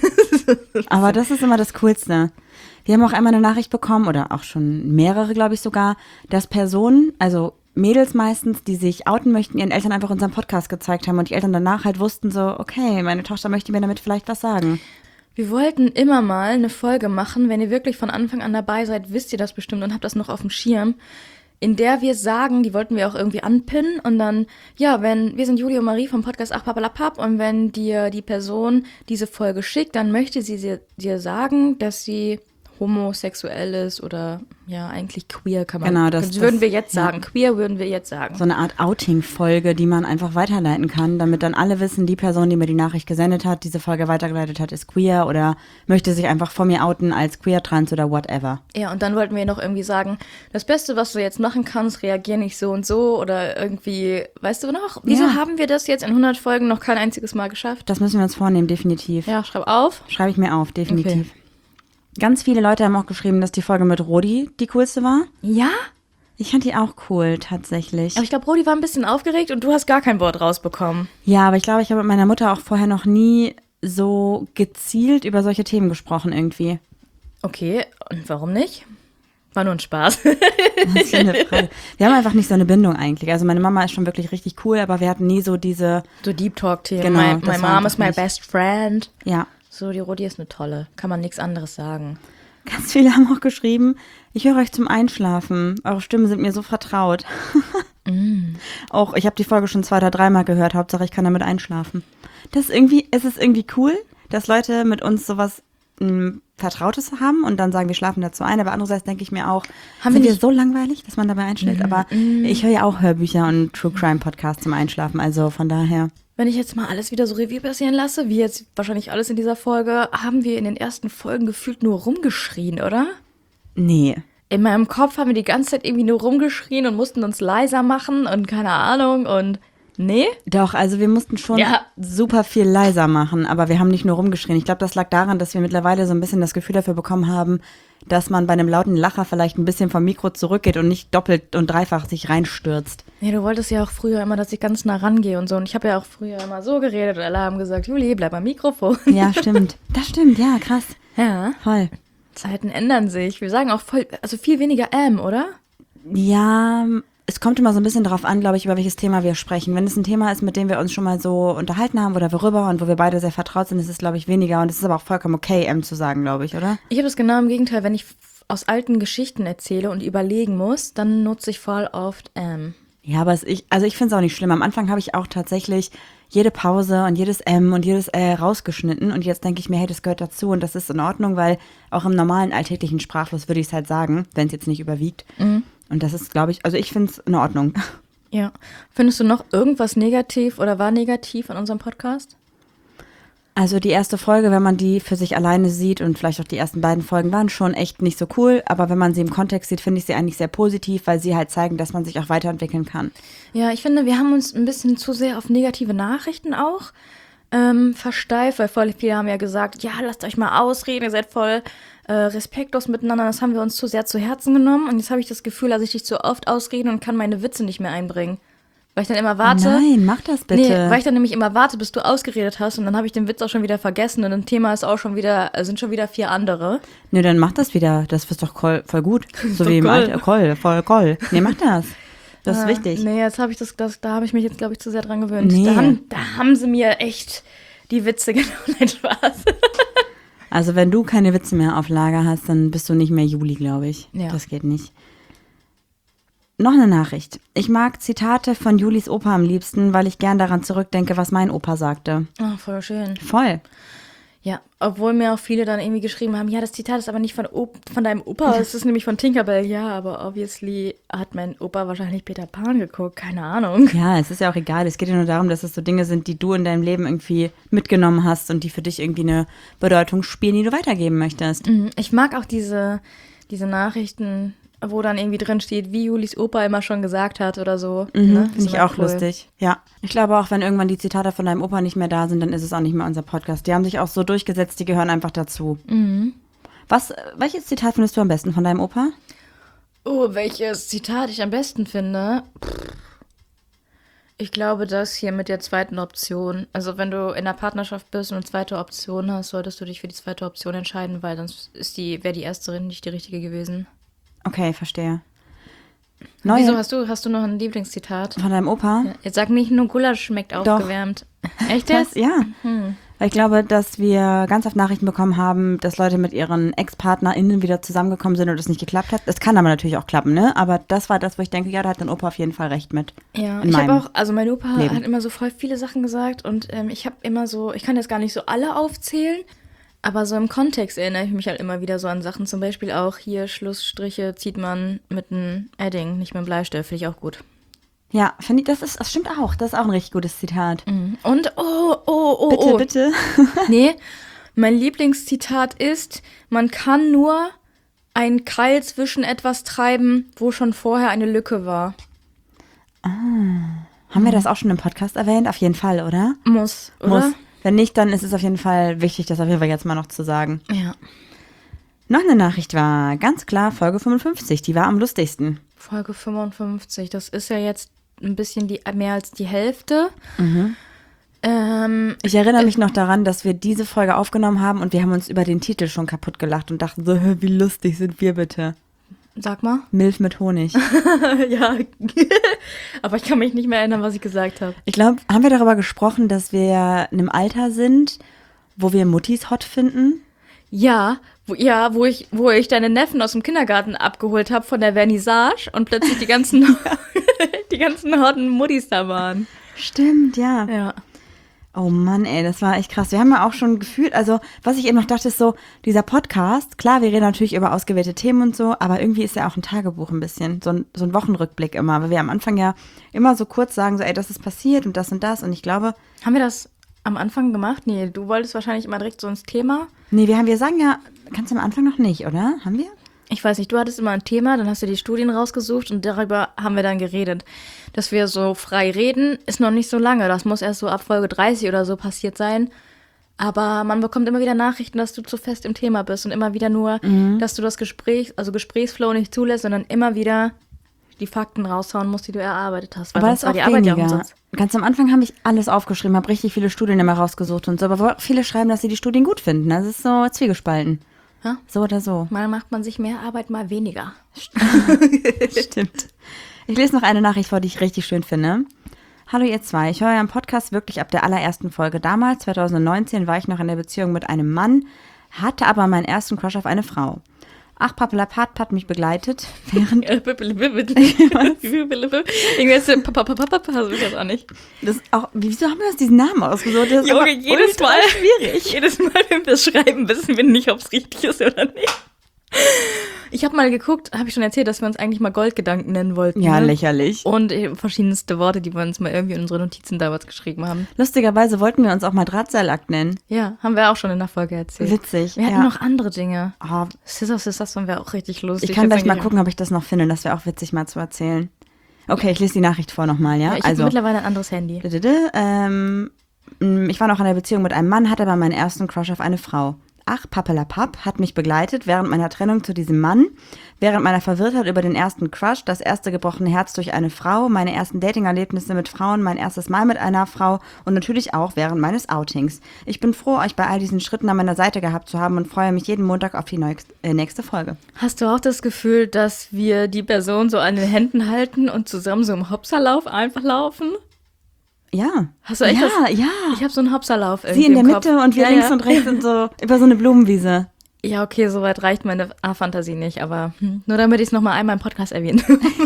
Aber das ist immer das Coolste. Wir haben auch einmal eine Nachricht bekommen, oder auch schon mehrere, glaube ich sogar, dass Personen, also Mädels meistens, die sich outen möchten, ihren Eltern einfach unseren Podcast gezeigt haben und die Eltern danach halt wussten so, okay, meine Tochter möchte mir damit vielleicht was sagen. Wir wollten immer mal eine Folge machen, wenn ihr wirklich von Anfang an dabei seid, wisst ihr das bestimmt und habt das noch auf dem Schirm, in der wir sagen, die wollten wir auch irgendwie anpinnen und dann, ja, wir sind Juli und Marie vom Podcast Ach Papalapap und wenn dir die Person diese Folge schickt, dann möchte sie dir sagen, dass sie homosexuell ist oder ja, eigentlich queer kann man. Genau, das würden wir jetzt sagen. Queer würden wir jetzt sagen. So eine Art Outing-Folge, die man einfach weiterleiten kann, damit dann alle wissen, die Person, die mir die Nachricht gesendet hat, diese Folge weitergeleitet hat, ist queer oder möchte sich einfach vor mir outen als queer, trans oder whatever. Ja, und dann wollten wir noch irgendwie sagen, das Beste, was du jetzt machen kannst, reagier nicht so und so oder irgendwie, weißt du noch, wieso haben wir das jetzt in 100 Folgen noch kein einziges Mal geschafft? Das müssen wir uns vornehmen, definitiv. Ja, schreib auf. Schreibe ich mir auf, definitiv. Okay. Ganz viele Leute haben auch geschrieben, dass die Folge mit Rodi die coolste war. Ja? Ich fand die auch cool, tatsächlich. Aber ich glaube, Rodi war ein bisschen aufgeregt und du hast gar kein Wort rausbekommen. Ja, aber ich glaube, ich habe mit meiner Mutter auch vorher noch nie so gezielt über solche Themen gesprochen irgendwie. Okay, und warum nicht? War nur ein Spaß. Das ist eine Frage. Wir haben einfach nicht so eine Bindung eigentlich. Also meine Mama ist schon wirklich richtig cool, aber wir hatten nie so diese... So Deep Talk-Themen. Genau, My mom is my best friend. Ja. So, die Rudi ist eine tolle. Kann man nichts anderes sagen. Ganz viele haben auch geschrieben, ich höre euch zum Einschlafen. Eure Stimmen sind mir so vertraut. Auch, ich habe die Folge schon 2 oder 3 Mal gehört. Hauptsache, ich kann damit einschlafen. Es ist irgendwie cool, dass Leute mit uns sowas Vertrautes haben und dann sagen, wir schlafen dazu ein. Aber andererseits denke ich mir auch, sind wir so langweilig, dass man dabei einschläft? Aber ich höre ja auch Hörbücher und True Crime Podcasts zum Einschlafen. Also von daher. Wenn ich jetzt mal alles wieder so Revue passieren lasse, wie jetzt wahrscheinlich alles in dieser Folge, haben wir in den ersten Folgen gefühlt nur rumgeschrien, oder? Nee. In meinem Kopf haben wir die ganze Zeit irgendwie nur rumgeschrien und mussten uns leiser machen und keine Ahnung und nee? Doch, also wir mussten schon super viel leiser machen, aber wir haben nicht nur rumgeschrien. Ich glaube, das lag daran, dass wir mittlerweile so ein bisschen das Gefühl dafür bekommen haben, dass man bei einem lauten Lacher vielleicht ein bisschen vom Mikro zurückgeht und nicht doppelt und dreifach sich reinstürzt. Nee, du wolltest ja auch früher immer, dass ich ganz nah rangehe und so. Und ich habe ja auch früher immer so geredet und alle haben gesagt, Juli, bleib am Mikrofon. Ja, stimmt. Das stimmt, ja, krass. Ja. Voll. Zeiten ändern sich. Wir sagen auch viel weniger oder? Ja, es kommt immer so ein bisschen darauf an, glaube ich, über welches Thema wir sprechen. Wenn es ein Thema ist, mit dem wir uns schon mal so unterhalten haben oder worüber und wo wir beide sehr vertraut sind, ist es, glaube ich, weniger. Und es ist aber auch vollkommen okay, zu sagen, glaube ich, oder? Ich habe das genau im Gegenteil. Wenn ich aus alten Geschichten erzähle und überlegen muss, dann nutze ich voll oft Ja, aber ich finde es auch nicht schlimm. Am Anfang habe ich auch tatsächlich jede Pause und jedes und jedes rausgeschnitten. Und jetzt denke ich mir, hey, das gehört dazu und das ist in Ordnung, weil auch im normalen alltäglichen Sprachfluss würde ich es halt sagen, wenn es jetzt nicht überwiegt. Und das ist, glaube ich, also ich finde es in Ordnung. Ja. Findest du noch irgendwas negativ oder war negativ an unserem Podcast? Also die erste Folge, wenn man die für sich alleine sieht und vielleicht auch die ersten beiden Folgen waren schon echt nicht so cool, aber wenn man sie im Kontext sieht, finde ich sie eigentlich sehr positiv, weil sie halt zeigen, dass man sich auch weiterentwickeln kann. Ja, ich finde, wir haben uns ein bisschen zu sehr auf negative Nachrichten auch versteift, weil voll viele haben ja gesagt, ja, lasst euch mal ausreden, ihr seid voll respektlos miteinander, das haben wir uns zu sehr zu Herzen genommen und jetzt habe ich das Gefühl, dass ich dich zu oft ausrede und kann meine Witze nicht mehr einbringen. Weil ich dann immer warte. Nein, mach das bitte. Nee, weil ich dann nämlich immer warte, bis du ausgeredet hast und dann habe ich den Witz auch schon wieder vergessen und ein Thema ist auch schon wieder, sind schon wieder 4 andere. Nee, dann mach das wieder. Das ist doch voll gut. So wie im Alter. Voll. Nee, mach das. Das ist wichtig. Nee, jetzt habe ich da habe ich mich jetzt, glaube ich, zu sehr dran gewöhnt. Nee. Da haben sie mir echt die Witze genommen. Nein, Spaß. Also wenn du keine Witze mehr auf Lager hast, dann bist du nicht mehr Juli, glaube ich. Ja. Das geht nicht. Noch eine Nachricht. Ich mag Zitate von Julis Opa am liebsten, weil ich gern daran zurückdenke, was mein Opa sagte. Oh, voll schön. Voll. Ja, obwohl mir auch viele dann irgendwie geschrieben haben, ja, das Zitat ist aber nicht von deinem Opa, es ist nämlich von Tinkerbell. Ja, aber obviously hat mein Opa wahrscheinlich Peter Pan geguckt, keine Ahnung. Ja, es ist ja auch egal. Es geht ja nur darum, dass es so Dinge sind, die du in deinem Leben irgendwie mitgenommen hast und die für dich irgendwie eine Bedeutung spielen, die du weitergeben möchtest. Ich mag auch diese Nachrichten, wo dann irgendwie drin steht, wie Julis Opa immer schon gesagt hat oder so. Ne? Finde ich auch lustig. Ja. Ich glaube auch, wenn irgendwann die Zitate von deinem Opa nicht mehr da sind, dann ist es auch nicht mehr unser Podcast. Die haben sich auch so durchgesetzt, die gehören einfach dazu. Welches Zitat findest du am besten von deinem Opa? Oh, welches Zitat ich am besten finde? Ich glaube, das hier mit der zweiten Option. Also wenn du in einer Partnerschaft bist und eine zweite Option hast, solltest du dich für die zweite Option entscheiden, weil sonst wäre die erste nicht die richtige gewesen. Okay, verstehe. Wieso hast du noch ein Lieblingszitat? Von deinem Opa? Ja, jetzt sag nicht, nur Gulasch schmeckt aufgewärmt. Echt jetzt? Ja. Weil ich glaube, dass wir ganz oft Nachrichten bekommen haben, dass Leute mit ihren Ex-PartnerInnen wieder zusammengekommen sind und es nicht geklappt hat. Es kann aber natürlich auch klappen, ne? Aber das war das, wo ich denke, ja, da hat dein Opa auf jeden Fall recht mit. Ja, ich habe auch, also mein Opa Leben. hat immer so voll viele Sachen gesagt und ich habe immer so, ich kann jetzt gar nicht so alle aufzählen, aber so im Kontext erinnere ich mich halt immer wieder so an Sachen. Zum Beispiel auch hier Schlussstriche zieht man mit einem Edding, nicht mit einem Bleistift, finde ich auch gut. Ja, finde ich, das stimmt auch. Das ist auch ein richtig gutes Zitat. Und, Bitte. Nee, mein Lieblingszitat ist, man kann nur einen Keil zwischen etwas treiben, wo schon vorher eine Lücke war. Haben wir das auch schon im Podcast erwähnt? Auf jeden Fall, oder? Muss, oder? Muss. Wenn nicht, dann ist es auf jeden Fall wichtig, das auf jeden Fall jetzt mal noch zu sagen. Ja. Noch eine Nachricht war ganz klar Folge 55. Die war am lustigsten. Folge 55, das ist ja jetzt ein bisschen mehr als die Hälfte. Ich erinnere mich noch daran, dass wir diese Folge aufgenommen haben und wir haben uns über den Titel schon kaputt gelacht und dachten so, wie lustig sind wir bitte. Sag mal. Milf mit Honig. Ja, aber ich kann mich nicht mehr erinnern, was ich gesagt habe. Ich glaube, haben wir darüber gesprochen, dass wir in einem Alter sind, wo wir Muttis hot finden? Ja, wo ich deine Neffen aus dem Kindergarten abgeholt habe von der Vernissage und plötzlich die ganzen hotten Muttis da waren. Stimmt, ja. Ja. Oh Mann, ey, das war echt krass. Wir haben ja auch schon gefühlt, also was ich eben noch dachte, ist so, dieser Podcast, klar, wir reden natürlich über ausgewählte Themen und so, aber irgendwie ist ja auch ein Tagebuch ein bisschen, so ein Wochenrückblick immer, weil wir am Anfang ja immer so kurz sagen, so ey, das ist passiert und das und ich glaube. Haben wir das am Anfang gemacht? Nee, du wolltest wahrscheinlich immer direkt so ins Thema. Nee, wir sagen ja, kannst du am Anfang noch nicht, oder? Haben wir? Ich weiß nicht, du hattest immer ein Thema, dann hast du die Studien rausgesucht und darüber haben wir dann geredet. Dass wir so frei reden, ist noch nicht so lange. Das muss erst so ab Folge 30 oder so passiert sein. Aber man bekommt immer wieder Nachrichten, dass du zu fest im Thema bist und immer wieder nur, dass du das Gesprächsflow nicht zulässt, sondern immer wieder die Fakten raushauen musst, die du erarbeitet hast. Weil aber sonst das ist war auch die Arbeit ja weniger. umsonst. Ganz am Anfang habe ich alles aufgeschrieben, habe richtig viele Studien immer rausgesucht und so, aber viele schreiben, dass sie die Studien gut finden. Das ist so zwiegespalten. Ja? So oder so. Mal macht man sich mehr Arbeit, mal weniger. Stimmt. Ich lese noch eine Nachricht vor, die ich richtig schön finde. Hallo ihr zwei, ich höre euren Podcast wirklich ab der allerersten Folge. Damals, 2019, war ich noch in der Beziehung mit einem Mann, hatte aber meinen ersten Crush auf eine Frau. Ach, Papelapat hat mich begleitet, während... das auch nicht. Wieso haben wir uns diesen Namen ausgesucht? Das ist Junge, aber jedes Mal, schwierig. jedes Mal, wenn wir das schreiben, wissen wir nicht, ob es richtig ist oder nicht. Ich habe mal geguckt, habe ich schon erzählt, dass wir uns eigentlich mal Goldgedanken nennen wollten. Ja, ne? lächerlich. Und verschiedenste Worte, die wir uns mal irgendwie in unsere Notizen damals geschrieben haben. Lustigerweise wollten wir uns auch mal Drahtseilakt nennen. Ja, haben wir auch schon in der Folge erzählt. Witzig. Wir hatten ja. noch andere Dinge. Oh, Sisters fanden wir auch richtig lustig. ich kann gleich mal gucken, ob ich das noch finde. Das wäre auch witzig mal zu erzählen. Okay, ich lese die Nachricht vor nochmal, ja? Ich habe mittlerweile ein anderes Handy. Ich war noch in einer Beziehung mit einem Mann, hatte aber meinen ersten Crush auf eine Frau. Ach, Papelapapp hat mich begleitet während meiner Trennung zu diesem Mann, während meiner Verwirrtheit über den ersten Crush, das erste gebrochene Herz durch eine Frau, meine ersten Dating-Erlebnisse mit Frauen, mein erstes Mal mit einer Frau und natürlich auch während meines Outings. Ich bin froh, euch bei all diesen Schritten an meiner Seite gehabt zu haben und freue mich jeden Montag auf die nächste Folge. Hast du auch das Gefühl, dass wir die Person so an den Händen halten und zusammen so im Hopserlauf einfach laufen? Ja. Hast du echt ja, das? ja. Ich habe so einen Hopserlauf irgendwie Sie in der im Mitte Kopf. und wir Ja, links ja. und rechts und so über so eine Blumenwiese. Ja, okay, soweit reicht meine Fantasie nicht, aber nur damit ich es nochmal einmal im Podcast erwähne.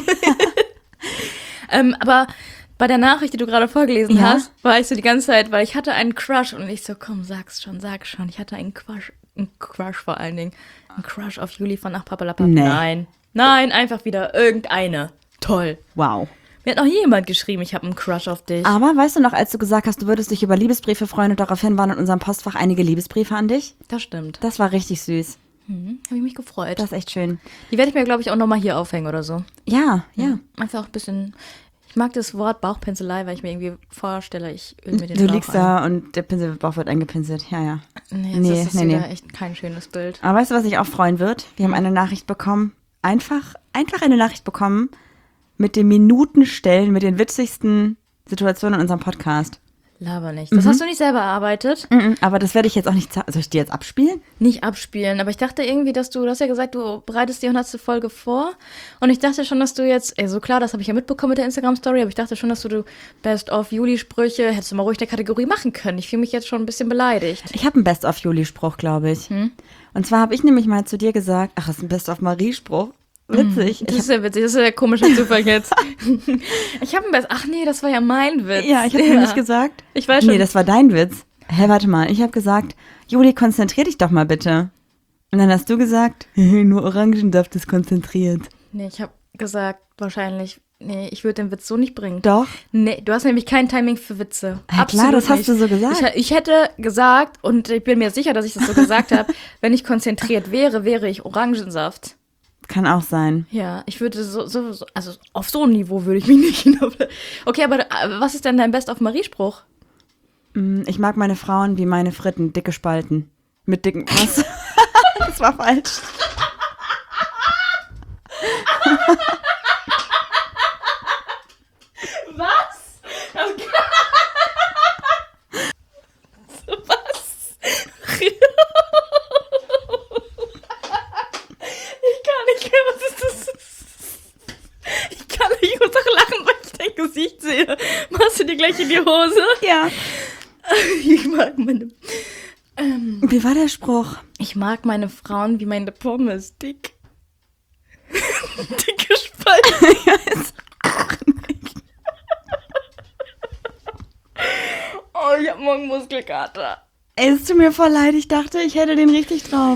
Aber bei der Nachricht, die du gerade vorgelesen Ja? hast, war ich so die ganze Zeit, weil ich hatte einen Crush und ich so, komm, sag schon. Ich hatte einen Crush vor allen Dingen. Ein Crush auf Juli von Ach, Papelapapp. Nee. Nein, einfach wieder irgendeine. Toll. Wow. Mir hat noch nie jemand geschrieben, ich habe einen Crush auf dich. Aber weißt du noch, als du gesagt hast, du würdest dich über Liebesbriefe freuen und daraufhin waren in unserem Postfach einige Liebesbriefe an dich? Das stimmt. Das war richtig süß. Habe ich mich gefreut. Das ist echt schön. Die werde ich mir, glaube ich, auch nochmal hier aufhängen oder so. Ja, ja. Einfach auch ein bisschen. Ich mag das Wort Bauchpinselei, weil ich mir irgendwie vorstelle, ich öle mir den Du Bauch liegst ein. da und der Pinselbauch wird eingepinselt. Ja, ja. Nee, das ist wieder echt kein schönes Bild. Aber weißt du, was ich auch freuen wird? Wir haben eine Nachricht bekommen. Einfach eine Nachricht bekommen mit den Minutenstellen, mit den witzigsten Situationen in unserem Podcast. Laber nicht. Das hast du nicht selber erarbeitet? Aber das werde ich jetzt auch nicht Soll ich die jetzt abspielen? Nicht abspielen. Aber ich dachte irgendwie, du hast ja gesagt, du bereitest die 100. Folge vor. Und ich dachte schon, dass du jetzt, so klar, das habe ich ja mitbekommen mit der Instagram-Story, aber ich dachte schon, dass du Best-of-Juli-Sprüche hättest du mal ruhig der Kategorie machen können. Ich fühle mich jetzt schon ein bisschen beleidigt. Ich habe einen Best-of-Juli-Spruch, glaube ich. Und zwar habe ich nämlich mal zu dir gesagt, ach, das ist ein Best-of-Marie-Spruch. Witzig. Das ist ja witzig, das ist ja der komische Zufall jetzt. Ich habe ein Best. Ach nee, das war ja mein Witz. Ja, ich habe nämlich gesagt. Ich weiß schon. Nee, das war dein Witz. Hä, warte mal. Ich habe gesagt, Juli, konzentrier dich doch mal bitte. Und dann hast du gesagt, nur Orangensaft ist konzentriert. Nee, ich habe gesagt, wahrscheinlich, ich würde den Witz so nicht bringen. Doch. Nee, du hast nämlich kein Timing für Witze. Ja, klar, das hast du so gesagt. Ich hätte gesagt, und ich bin mir sicher, dass ich das so gesagt habe, wenn ich konzentriert wäre ich Orangensaft. Kann auch sein. Ja, ich würde also auf so ein Niveau würde ich mich nicht hinauf. Okay, aber was ist denn dein Best-of-Marie-Spruch? Ich mag meine Frauen wie meine Fritten, dicke Spalten. Mit dicken, was? Das war falsch. Was? Was? Ich kann nicht mehr, was ist das Ich kann nicht gut lachen, weil ich dein Gesicht sehe. Machst du dir gleich in die Hose? Ja. Ich mag meine... Wie war der Spruch? Ich mag meine Frauen wie meine Pommes. Dick. Dick gespalten. Ja, ist auch nicht. Oh, ich hab morgen Muskelkater. Ey, es tut mir voll leid. Ich dachte, ich hätte den richtig drauf.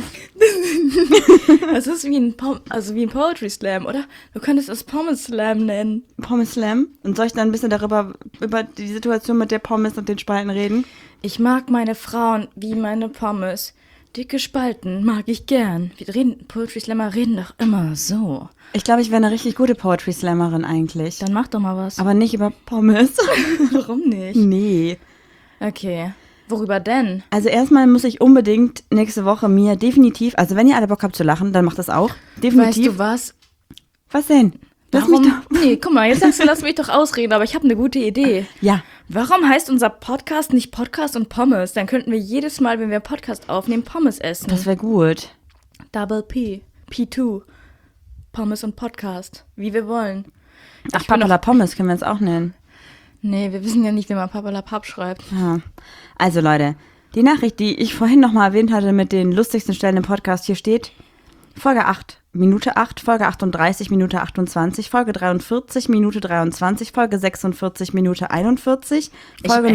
Das ist wie ein Poetry Slam, oder? Du könntest es Pommes Slam nennen. Pommes Slam. Und soll ich dann ein bisschen über die Situation mit der Pommes und den Spalten reden? Ich mag meine Frauen wie meine Pommes. Dicke Spalten mag ich gern. Poetry Slammer reden doch immer so. Ich glaube, ich wäre eine richtig gute Poetry Slammerin eigentlich. Dann mach doch mal was. Aber nicht über Pommes. Warum nicht? Nee. Okay. Worüber denn? Also erstmal muss ich unbedingt nächste Woche mir definitiv, also wenn ihr alle Bock habt zu lachen, dann macht das auch. Definitiv. Weißt du was? Was denn? Lass Warum? mich doch. Nee, guck mal, jetzt sagst du, lass mich doch ausreden, aber ich habe eine gute Idee. Ja. Warum heißt unser Podcast nicht Podcast und Pommes? Dann könnten wir jedes Mal, wenn wir Podcast aufnehmen, Pommes essen. Das wäre gut. Double P. P2. Pommes und Podcast. Wie wir wollen. Ach, Papala Pommes können wir uns auch nennen. Nee, wir wissen ja nicht, wie man Papala Papp schreibt. Ja. Also Leute, die Nachricht, die ich vorhin nochmal erwähnt hatte mit den lustigsten Stellen im Podcast, hier steht Folge 8, Minute 8, Folge 38, Minute 28, Folge 43, Minute 23, Folge 46, Minute 41, Folge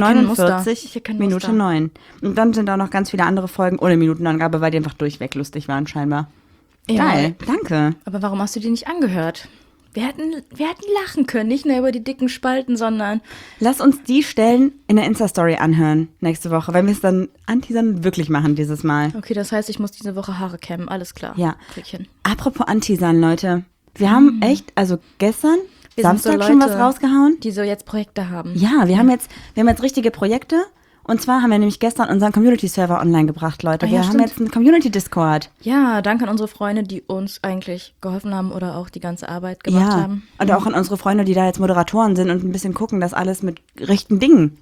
49, Minute 9. Und dann sind da noch ganz viele andere Folgen ohne Minutenangabe, weil die einfach durchweg lustig waren scheinbar. Ja. Geil, danke. Aber warum hast du die nicht angehört? Wir hätten lachen können, nicht nur über die dicken Spalten, sondern... Lass uns die Stellen in der Insta-Story anhören nächste Woche, wenn wir es dann anteasern wirklich machen dieses Mal. Okay, das heißt, ich muss diese Woche Haare kämmen, alles klar. Ja. Kriegchen. Apropos anteasern, Leute. Wir haben echt, also gestern, Wir sind Samstag so schon was Leute, rausgehauen. Die so jetzt Projekte haben. Ja, wir haben jetzt richtige Projekte. Und zwar haben wir nämlich gestern unseren Community-Server online gebracht, Leute. Ah, ja, wir haben stimmt. jetzt einen Community-Discord. Ja, danke an unsere Freunde, die uns eigentlich geholfen haben oder auch die ganze Arbeit gemacht Ja, haben. und auch an unsere Freunde, die da jetzt Moderatoren sind und ein bisschen gucken, dass alles mit richtigen Dingen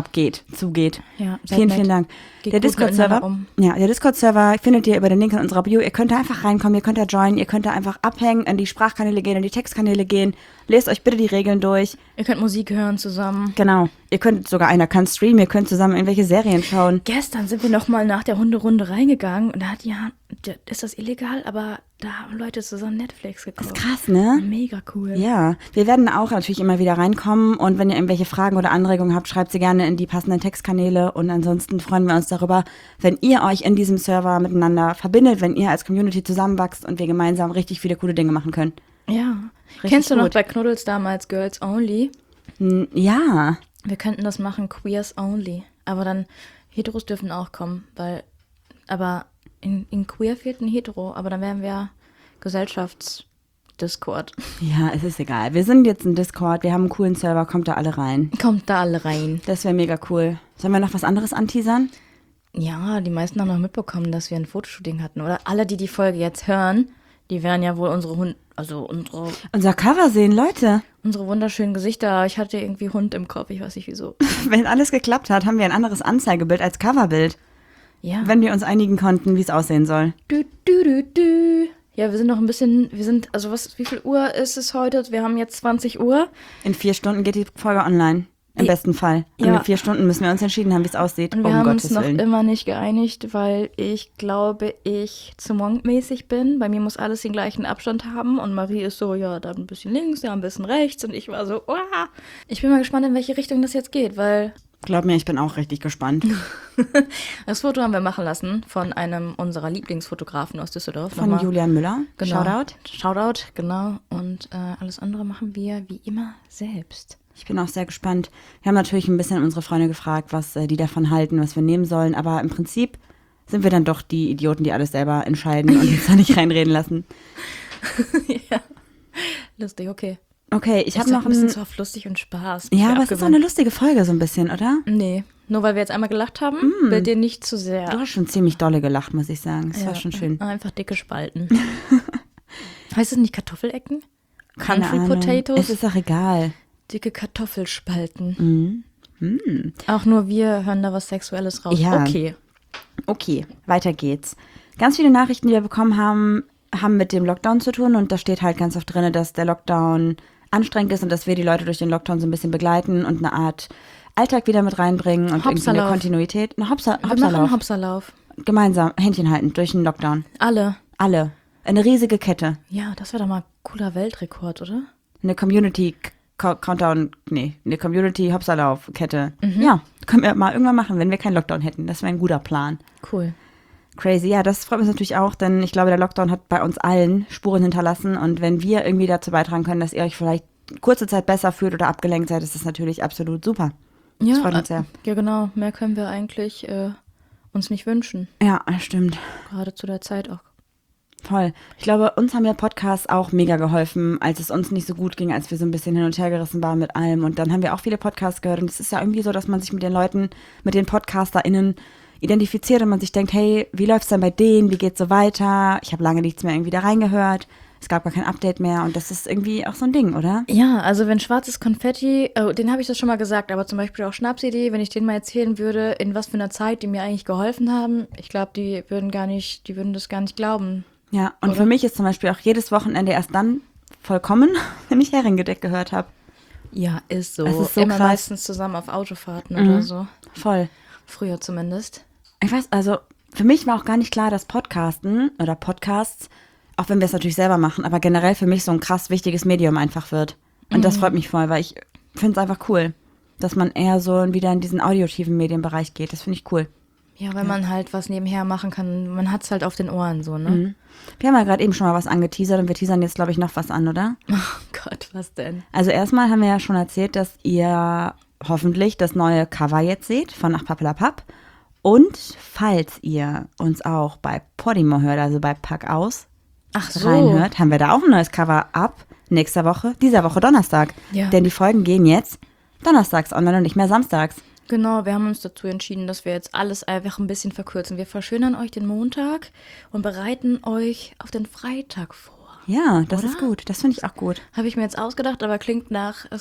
zugeht. Ja, seid vielen, nett. vielen Dank. Geht Der gut Discord-Server, miteinander ja, der Discord-Server findet ihr über den Link in unserer Bio. Ihr könnt da einfach reinkommen, ihr könnt da joinen, ihr könnt da einfach abhängen, in die Sprachkanäle gehen, in die Textkanäle gehen. Lest euch bitte die Regeln durch. Ihr könnt Musik hören zusammen. Genau. Ihr könnt sogar, einer kann streamen, ihr könnt zusammen irgendwelche Serien schauen. Gestern sind wir noch mal nach der Hunderunde reingegangen und da hat ist das illegal, aber da haben Leute zusammen Netflix gekauft. Krass, ne? Mega cool. Ja, wir werden auch natürlich immer wieder reinkommen und wenn ihr irgendwelche Fragen oder Anregungen habt, schreibt sie gerne in die passenden Textkanäle und ansonsten freuen wir uns darüber, wenn ihr euch in diesem Server miteinander verbindet, wenn ihr als Community zusammenwachst und wir gemeinsam richtig viele coole Dinge machen können. Ja. Richtig Kennst du noch gut. bei Knuddels damals Girls Only? Ja, Wir könnten das machen, Queers Only. Aber dann, Heteros dürfen auch kommen, aber in Queer fehlt ein Hetero, aber dann wären wir Gesellschaftsdiscord. ja, es ist egal. Wir sind jetzt in Discord, wir haben einen coolen Server, kommt da alle rein. Kommt da alle rein. Das wäre mega cool. Sollen wir noch was anderes anteasern? Ja, die meisten haben noch mitbekommen, dass wir ein Fotoshooting hatten. Oder alle, die die Folge jetzt hören, die werden ja wohl unsere Unser Cover sehen, Leute. wunderschönen Gesichter. Ich hatte irgendwie Hund im Kopf, ich weiß nicht wieso. Wenn alles geklappt hat, haben wir ein anderes Anzeigebild als Coverbild. Ja. Wenn wir uns einigen konnten, wie es aussehen soll. Ja, wir sind noch ein bisschen, wie viel Uhr ist es heute? Wir haben jetzt 20 Uhr. In 4 Stunden geht die Folge online. Im besten Fall. Und Ja. in 4 Stunden müssen wir uns entschieden haben, wie es aussieht. Und wir um haben Gottes uns noch Willen. immer nicht geeinigt, weil ich glaube, ich zu monkmäßig bin. Bei mir muss alles den gleichen Abstand haben. Und Marie ist so, ja, da ein bisschen links, da ein bisschen rechts. Und ich war so, Ich bin mal gespannt, in welche Richtung das jetzt geht, weil Glaub mir, ich bin auch richtig gespannt. das Foto haben wir machen lassen von einem unserer Lieblingsfotografen aus Düsseldorf. Von Nochmal. Julian Müller. Genau. Shoutout. Genau. Und alles andere machen wir wie immer selbst. Ich bin auch sehr gespannt. Wir haben natürlich ein bisschen unsere Freunde gefragt, was die davon halten, was wir nehmen sollen. Aber im Prinzip sind wir dann doch die Idioten, die alles selber entscheiden und uns da nicht reinreden lassen. Ja. Lustig, okay. Okay, ich habe noch ein bisschen ein... zu oft lustig und Spaß. Ja, aber es ist auch eine lustige Folge so ein bisschen, oder? Nee, nur weil wir jetzt einmal gelacht haben, bild dir nicht zu sehr. Du hast schon ziemlich dolle gelacht, muss ich sagen. Das war schon schön. Einfach dicke Spalten. Heißt es nicht Kartoffelecken? Keine Country Ahnung. Potatoes? Es ist auch egal. Dicke Kartoffelspalten. Auch nur wir hören da was Sexuelles raus. Ja. Okay. Weiter geht's. Ganz viele Nachrichten, die wir bekommen haben mit dem Lockdown zu tun und da steht halt ganz oft drin, dass der Lockdown anstrengend ist und dass wir die Leute durch den Lockdown so ein bisschen begleiten und eine Art Alltag wieder mit reinbringen und irgendwie eine Kontinuität. Wir machen einen Hopserlauf. Gemeinsam Händchen halten durch den Lockdown. Alle. Eine riesige Kette. Ja, das wäre doch mal ein cooler Weltrekord, oder? Eine Community-Hopserlauf-Kette. Ja, können wir mal irgendwann machen, wenn wir keinen Lockdown hätten. Das wäre ein guter Plan. Cool. Crazy, ja, das freut mich natürlich auch, denn ich glaube, der Lockdown hat bei uns allen Spuren hinterlassen und wenn wir irgendwie dazu beitragen können, dass ihr euch vielleicht kurze Zeit besser fühlt oder abgelenkt seid, ist das natürlich absolut super. Ja, das freut uns sehr. Ja, genau. Mehr können wir eigentlich uns nicht wünschen. Ja, stimmt. Gerade zu der Zeit auch. Voll. Ich glaube, uns haben ja Podcasts auch mega geholfen, als es uns nicht so gut ging, als wir so ein bisschen hin und her gerissen waren mit allem. Und dann haben wir auch viele Podcasts gehört. Und es ist ja irgendwie so, dass man sich mit den Leuten, mit den PodcasterInnen identifiziert und man sich denkt, hey, wie läuft's denn bei denen? Wie geht's so weiter? Ich habe lange nichts mehr irgendwie da reingehört. Es gab gar kein Update mehr und das ist irgendwie auch so ein Ding, oder? Ja, also wenn schwarzes Konfetti, den habe ich das schon mal gesagt, aber zum Beispiel auch Schnapsidee, wenn ich denen mal erzählen würde, in was für einer Zeit die mir eigentlich geholfen haben, ich glaube, die würden das gar nicht glauben. Ja, und für mich ist zum Beispiel auch jedes Wochenende erst dann vollkommen, wenn ich Herrengedeck gehört habe. Ja, ist so. Es ist so immer krass. meistens zusammen auf Autofahrten oder so. Voll. Früher zumindest. Ich weiß, also für mich war auch gar nicht klar, dass Podcasten oder Podcasts, auch wenn wir es natürlich selber machen, aber generell für mich so ein krass wichtiges Medium einfach wird. Und das freut mich voll, weil ich finde es einfach cool, dass man eher so wieder in diesen audiotiven Medienbereich geht. Das finde ich cool. Ja, weil man halt was nebenher machen kann. Man hat es halt auf den Ohren so, ne? Wir haben ja gerade eben schon mal was angeteasert und wir teasern jetzt, glaube ich, noch was an, oder? Oh Gott, was denn? Also erstmal haben wir ja schon erzählt, dass ihr hoffentlich das neue Cover jetzt seht von Ach Pappelapapp. Und falls ihr uns auch bei Podimo hört, also bei Pack aus, reinhört, haben wir da auch ein neues Cover ab nächster Woche, dieser Woche Donnerstag. Ja. Denn die Folgen gehen jetzt donnerstags online und nicht mehr samstags. Genau, wir haben uns dazu entschieden, dass wir jetzt alles einfach ein bisschen verkürzen. Wir verschönern euch den Montag und bereiten euch auf den Freitag vor. Ja, das Oder? ist gut. Das finde ich auch gut. Habe ich mir jetzt ausgedacht, aber das klingt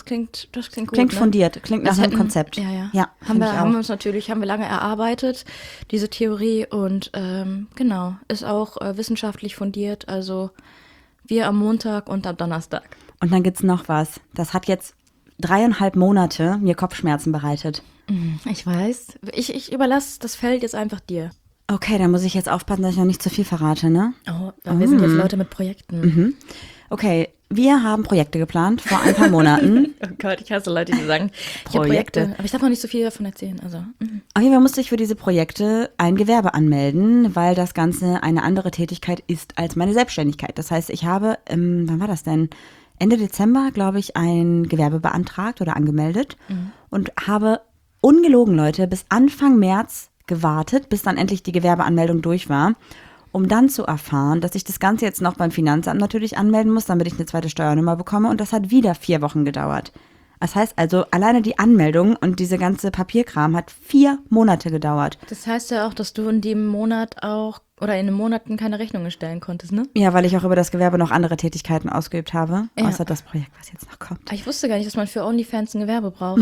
gut. Klingt ne? fundiert, klingt nach einem Konzept. Ja. Ja, haben finde ich auch. wir lange erarbeitet, diese Theorie und genau, ist auch wissenschaftlich fundiert. Also wir am Montag und am Donnerstag. Und dann gibt's noch was. Das hat jetzt 3,5 Monate mir Kopfschmerzen bereitet. Ich weiß. Ich überlasse das Feld jetzt einfach dir. Okay, dann muss ich jetzt aufpassen, dass ich noch nicht zu viel verrate, ne? Oh, wir sind jetzt Leute mit Projekten. Okay, wir haben Projekte geplant vor ein paar Monaten. Oh Gott, ich hasse Leute, die sagen, ich habe Projekte. Aber ich darf noch nicht so viel davon erzählen. Also. Auf jeden Fall musste ich für diese Projekte ein Gewerbe anmelden, weil das Ganze eine andere Tätigkeit ist als meine Selbstständigkeit. Das heißt, ich habe, wann war das denn? Ende Dezember, glaube ich, ein Gewerbe beantragt oder angemeldet und habe ungelogen, Leute, bis Anfang März gewartet, bis dann endlich die Gewerbeanmeldung durch war, um dann zu erfahren, dass ich das Ganze jetzt noch beim Finanzamt natürlich anmelden muss, damit ich eine zweite Steuernummer bekomme und das hat wieder 4 Wochen gedauert. Das heißt also, alleine die Anmeldung und diese ganze Papierkram hat 4 Monate gedauert. Das heißt ja auch, dass du in dem Monat auch oder in den Monaten keine Rechnungen stellen konntest, ne? Ja, weil ich auch über das Gewerbe noch andere Tätigkeiten ausgeübt habe, außer das Projekt, was jetzt noch kommt. Aber ich wusste gar nicht, dass man für OnlyFans ein Gewerbe braucht.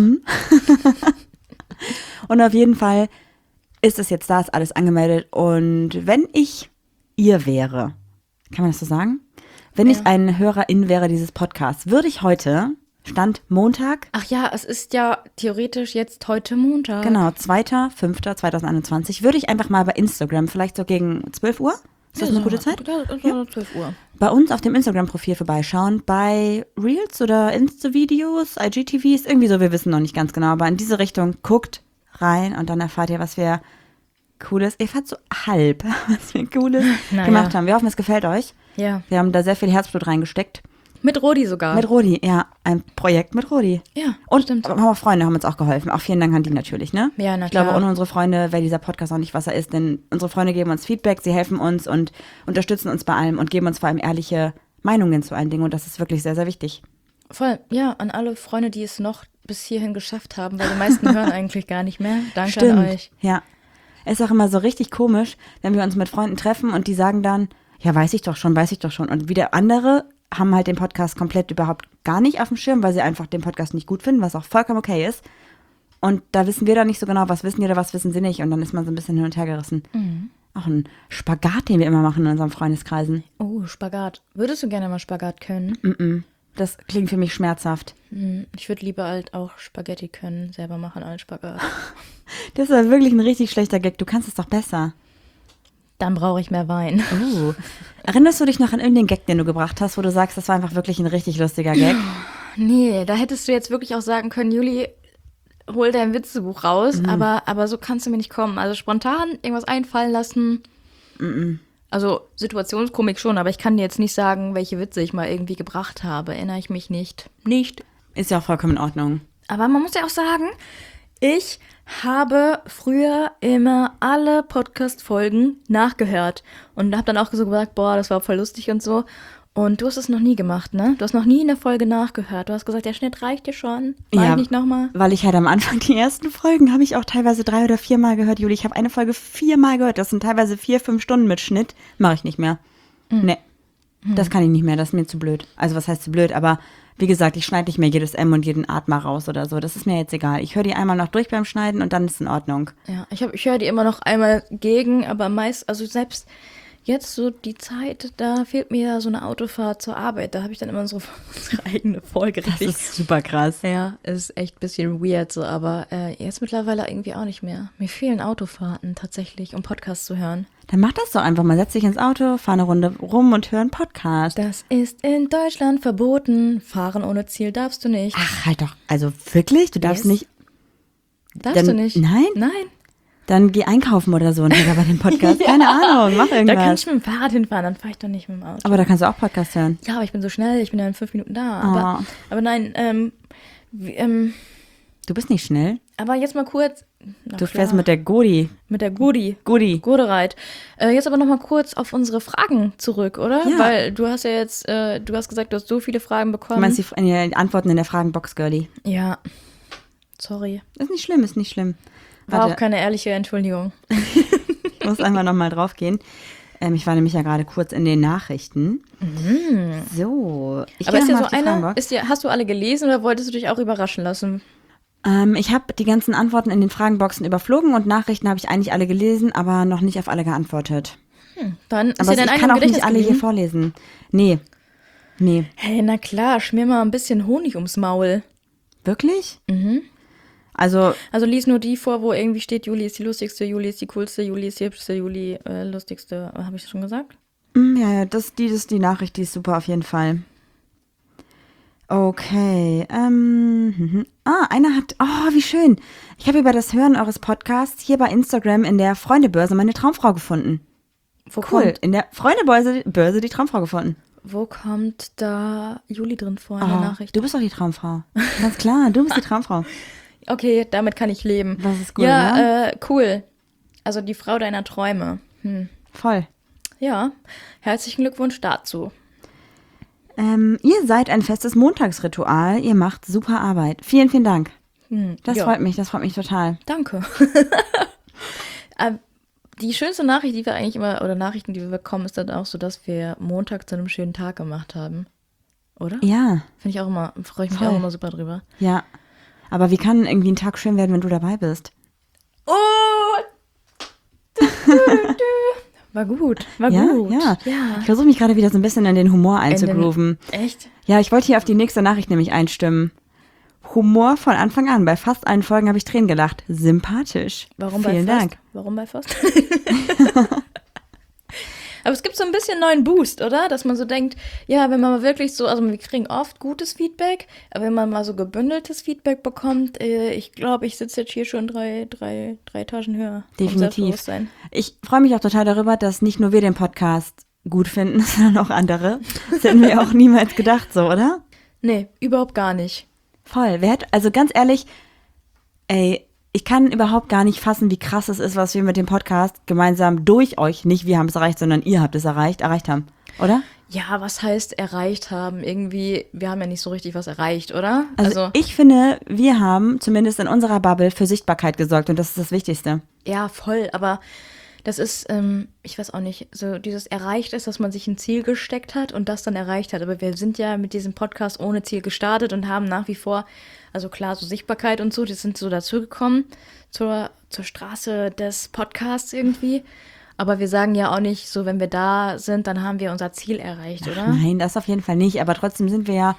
Und auf jeden Fall ist es jetzt da, ist alles angemeldet. Und wenn ich ihr wäre, kann man das so sagen? Wenn ich ein HörerIn wäre dieses Podcasts, würde ich heute, Stand Montag. Ach ja, es ist ja theoretisch jetzt heute Montag. Genau, 2.5.2021, würde ich einfach mal bei Instagram, vielleicht so gegen 12 Uhr. Ist das eine gute Zeit? Ja, 12 Uhr. Bei uns auf dem Instagram-Profil vorbeischauen, bei Reels oder Insta-Videos, IGTVs, irgendwie so, wir wissen noch nicht ganz genau, aber in diese Richtung guckt rein und dann erfahrt ihr, was wir Cooles, ihr fahrt so halb, was wir Cooles gemacht haben. Wir hoffen, es gefällt euch. Ja. Wir haben da sehr viel Herzblut reingesteckt. Mit Rodi sogar. Mit Rodi, ja, ein Projekt mit Rodi. Ja, und stimmt. Aber auch Freunde haben uns auch geholfen. Auch vielen Dank an die natürlich, ne? Ja, na Ich glaube, klar. ohne unsere Freunde wäre dieser Podcast auch nicht, was er ist, denn unsere Freunde geben uns Feedback, sie helfen uns und unterstützen uns bei allem und geben uns vor allem ehrliche Meinungen zu allen Dingen und das ist wirklich sehr, sehr wichtig. Voll, ja, an alle Freunde, die es noch bis hierhin geschafft haben, weil die meisten hören eigentlich gar nicht mehr. Danke an euch. Ja. Es ist auch immer so richtig komisch, wenn wir uns mit Freunden treffen und die sagen dann, ja, weiß ich doch schon. Und wieder andere haben halt den Podcast komplett überhaupt gar nicht auf dem Schirm, weil sie einfach den Podcast nicht gut finden, was auch vollkommen okay ist. Und da wissen wir dann nicht so genau, was wissen die oder was wissen sie nicht. Und dann ist man so ein bisschen hin und her gerissen. Auch ein Spagat, den wir immer machen in unseren Freundeskreisen. Oh, Spagat. Würdest du gerne mal Spagat können? Das klingt für mich schmerzhaft. Ich würde lieber halt auch Spaghetti können, selber machen als Spagat. Das ist wirklich ein richtig schlechter Gag. Du kannst es doch besser. Dann brauche ich mehr Wein. Erinnerst du dich noch an irgendeinen Gag, den du gebracht hast, wo du sagst, das war einfach wirklich ein richtig lustiger Gag? Nee, da hättest du jetzt wirklich auch sagen können, Juli, hol dein Witzebuch raus, aber so kannst du mir nicht kommen. Also spontan irgendwas einfallen lassen. Also Situationskomik schon, aber ich kann dir jetzt nicht sagen, welche Witze ich mal irgendwie gebracht habe. Erinnere ich mich nicht. Ist ja auch vollkommen in Ordnung. Aber man muss ja auch sagen, ich habe früher immer alle Podcast-Folgen nachgehört und habe dann auch so gesagt, boah, das war voll lustig und so. Und du hast es noch nie gemacht, ne? Du hast noch nie eine Folge nachgehört. Du hast gesagt, der Schnitt reicht dir schon. Mach ich nicht nochmal? Weil ich halt am Anfang die ersten Folgen habe ich auch teilweise 3 oder 4 Mal gehört. Juli, ich habe eine Folge 4 Mal gehört. Das sind teilweise 4, 5 Stunden mit Schnitt. Mache ich nicht mehr. Nee, das kann ich nicht mehr. Das ist mir zu blöd. Also was heißt zu blöd? Aber wie gesagt, ich schneide nicht mehr jedes M und jeden Atmer raus oder so. Das ist mir jetzt egal. Ich höre die einmal noch durch beim Schneiden und dann ist es in Ordnung. Ja, ich höre die immer noch einmal gegen, aber meist, also selbst jetzt so die Zeit, da fehlt mir ja so eine Autofahrt zur Arbeit. Da habe ich dann immer unsere eigene Folge. Das ist super krass. Ja, ist echt ein bisschen weird so, aber jetzt mittlerweile irgendwie auch nicht mehr. Mir fehlen Autofahrten tatsächlich, um Podcasts zu hören. Dann mach das doch einfach mal. Setz dich ins Auto, fahr eine Runde rum und hör einen Podcast. Das ist in Deutschland verboten. Fahren ohne Ziel darfst du nicht. Ach, halt doch. Also wirklich? Du darfst nicht. Darfst du nicht? Nein? Nein. Dann geh einkaufen oder so und hör bei dem Podcast. Keine Ahnung, mach Da irgendwas. kann ich mit dem Fahrrad hinfahren, dann fahre ich doch nicht mit dem Auto. Aber da kannst du auch Podcast hören. Ja, aber ich bin so schnell, ich bin ja in 5 Minuten da. Aber nein, Du bist nicht schnell. aber jetzt mal kurz. Du fährst mit der Godi. Mit der Gudi. Gudereit. Jetzt aber noch mal kurz auf unsere Fragen zurück, oder? Ja. Weil du hast ja jetzt, du hast gesagt, du hast so viele Fragen bekommen. Du meinst die Antworten in der Fragenbox, Girlie? Ja. Sorry. Ist nicht schlimm, ist nicht schlimm. War Warte, auch keine ehrliche Entschuldigung. ich muss einfach nochmal drauf gehen. Ich war nämlich ja gerade kurz in den Nachrichten. So. Ich Aber gehe ist noch ja mal so auf die eine, Fragenbox. hast du alle gelesen oder wolltest du dich auch überraschen lassen? Ich habe die ganzen Antworten in den Fragenboxen überflogen und Nachrichten habe ich eigentlich alle gelesen, aber noch nicht auf alle geantwortet. Dann ist Aber dir dein ich eigenes kann auch Gedächtnis nicht alle hier geblieben? vorlesen. Nee. Hey, na klar, schmier mal ein bisschen Honig ums Maul. Wirklich? Also, Also lies nur die vor, wo irgendwie steht, Juli ist die lustigste, Juli ist die coolste, Juli ist die hübschste, Juli lustigste. Habe ich das schon gesagt? ja, das ist die Nachricht, die ist super auf jeden Fall. Okay. Einer hat, oh, wie schön. Ich habe über das Hören eures Podcasts hier bei Instagram in der Freundebörse meine Traumfrau gefunden. Cool. In der Freundebörse die Traumfrau gefunden. Wo kommt da Juli drin vor in der Nachricht? Du bist doch die Traumfrau. Ganz klar, du bist die Traumfrau. Okay, damit kann ich leben. Das ist cool, ja, ne? Cool. Also die Frau deiner Träume. Voll. Ja, herzlichen Glückwunsch dazu. Ihr seid ein festes Montagsritual. Ihr macht super Arbeit. Vielen, vielen Dank. Das freut mich total. Danke. Die schönste Nachricht, die wir eigentlich immer, oder Nachrichten, die wir bekommen, ist dann auch so, dass wir Montag zu einem schönen Tag gemacht haben. Oder? Ja. Finde ich auch immer, freue ich mich Voll. auch immer super drüber. Ja. Aber wie kann irgendwie ein Tag schön werden, wenn du dabei bist? Oh! War gut. Ja. Ich versuche mich gerade wieder so ein bisschen in den Humor einzugrooven. Echt? Ja, ich wollte hier auf die nächste Nachricht nämlich einstimmen. Humor von Anfang an. Bei fast allen Folgen habe ich Tränen gelacht. Sympathisch. Warum Vielen bei Fast? Dank. Warum bei Fast? Aber es gibt so ein bisschen neuen Boost, oder? Dass man so denkt, ja, wenn man mal wirklich so, also wir kriegen oft gutes Feedback, aber wenn man mal so gebündeltes Feedback bekommt, ich glaube, ich sitze jetzt hier schon drei Etagen höher. vom Definitiv. Selbstbewusstsein. Ich freue mich auch total darüber, dass nicht nur wir den Podcast gut finden, sondern auch andere. Das hätten wir auch niemals gedacht, so, oder? Nee, überhaupt gar nicht. Voll. Also ganz ehrlich, ich kann überhaupt gar nicht fassen, wie krass es ist, was wir mit dem Podcast gemeinsam durch euch, nicht wir haben es erreicht, sondern ihr habt es erreicht haben, oder? Ja, was heißt erreicht haben? Irgendwie, wir haben ja nicht so richtig was erreicht, oder? Also ich finde, wir haben zumindest in unserer Bubble für Sichtbarkeit gesorgt und das ist das Wichtigste. Ja, voll, aber das ist, ich weiß auch nicht, so dieses erreicht ist, dass man sich ein Ziel gesteckt hat und das dann erreicht hat. Aber wir sind ja mit diesem Podcast ohne Ziel gestartet und haben nach wie vor, also klar, so Sichtbarkeit und so, die sind so dazugekommen zur Straße des Podcasts irgendwie. Aber wir sagen ja auch nicht so, wenn wir da sind, dann haben wir unser Ziel erreicht, oder? Nein, das auf jeden Fall nicht, aber trotzdem sind wir ja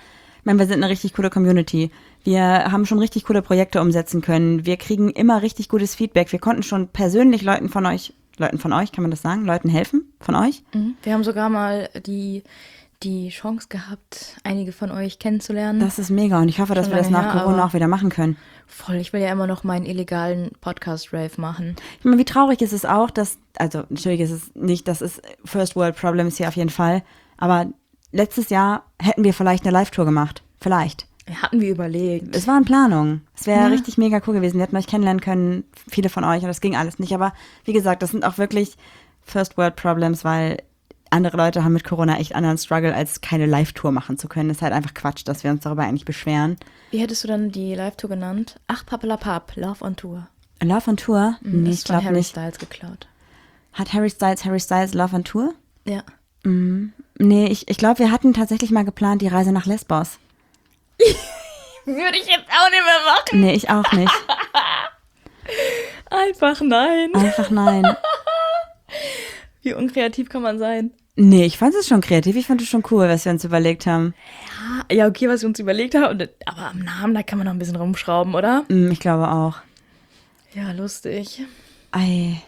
meine, wir sind eine richtig coole Community. Wir haben schon richtig coole Projekte umsetzen können. Wir kriegen immer richtig gutes Feedback. Wir konnten schon persönlich Leuten von euch, kann man das sagen? Leuten helfen? Von euch? Wir haben sogar mal die Chance gehabt, einige von euch kennenzulernen. Das ist mega und ich hoffe, dass wir das nach Corona auch wieder machen können. Voll, ich will ja immer noch meinen illegalen Podcast-Rave machen. Ich meine, wie traurig ist es auch, natürlich ist es nicht, das ist First World Problems hier auf jeden Fall, aber letztes Jahr hätten wir vielleicht eine Live-Tour gemacht. Vielleicht. Hatten wir überlegt. Es war in Planung. Es wäre richtig mega cool gewesen. Wir hätten euch kennenlernen können, viele von euch, und das ging alles nicht. Aber wie gesagt, das sind auch wirklich First World Problems, weil andere Leute haben mit Corona echt anderen Struggle, als keine Live-Tour machen zu können. Das ist halt einfach Quatsch, dass wir uns darüber eigentlich beschweren. Wie hättest du dann die Live-Tour genannt? Ach, Pappelapapp, Love on Tour. Love on Tour? Nee, ich glaube nicht. Harry Styles geklaut. Hat Harry Styles Love on Tour? Ja. Nee, ich glaube, wir hatten tatsächlich mal geplant, die Reise nach Lesbos. Würde ich jetzt auch nicht mehr machen. Nee, ich auch nicht. Einfach nein. Einfach nein. Wie unkreativ kann man sein? Nee, ich fand es schon kreativ. Ich fand es schon cool, was wir uns überlegt haben. Ja, okay, was wir uns überlegt haben. Aber am Namen, da kann man noch ein bisschen rumschrauben, oder? Ich glaube auch. Ja, lustig. Ei.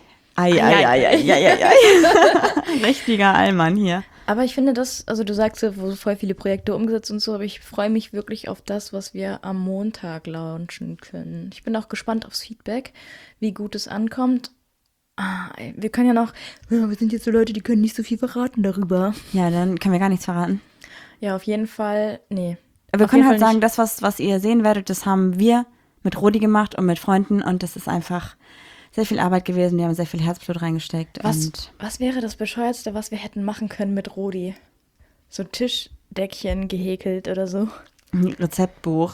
Richtiger Allmann hier. Aber ich finde das, also du sagst ja, wo so voll viele Projekte umgesetzt und so, aber ich freue mich wirklich auf das, was wir am Montag launchen können. Ich bin auch gespannt aufs Feedback, wie gut es ankommt. Wir können ja noch, wir sind jetzt so Leute, die können nicht so viel verraten darüber. Ja, dann können wir gar nichts verraten. Ja, auf jeden Fall, nee. Aber wir können halt sagen, das, was ihr sehen werdet, das haben wir mit Rodi gemacht und mit Freunden und das ist einfach sehr viel Arbeit gewesen. Wir haben sehr viel Herzblut reingesteckt. Was wäre das Bescheuertste, was wir hätten machen können mit Rodi? So Tischdeckchen gehäkelt oder so? Rezeptbuch.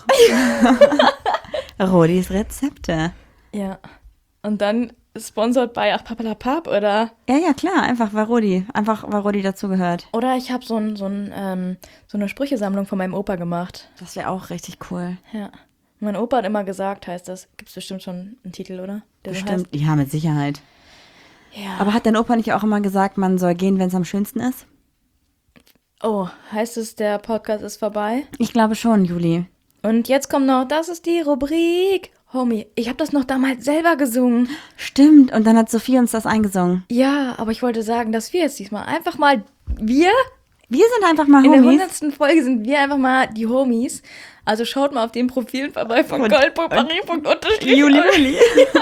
Rodis Rezepte. Ja. Und dann sponsored bei Ach Pappelapapp, oder? Ja, klar. Einfach weil Rodi dazugehört. Oder ich habe so eine Sprüchesammlung von meinem Opa gemacht. Das wäre auch richtig cool. Ja. Mein Opa hat immer gesagt, heißt das. Gibt es bestimmt schon einen Titel, oder? Der Bestimmt, so heißt? Ja, mit Sicherheit. Ja. Aber hat dein Opa nicht auch immer gesagt, man soll gehen, wenn es am schönsten ist? Oh, heißt es, der Podcast ist vorbei? Ich glaube schon, Juli. Und jetzt kommt noch, das ist die Rubrik. Homie, ich habe das noch damals selber gesungen. Stimmt, und dann hat Sophie uns das eingesungen. Ja, aber ich wollte sagen, dass wir jetzt diesmal einfach mal, wir sind einfach mal Homies. In der 100. Folge sind wir einfach mal die Homies. Also schaut mal auf den Profilen vorbei von gold.marie._ Juli.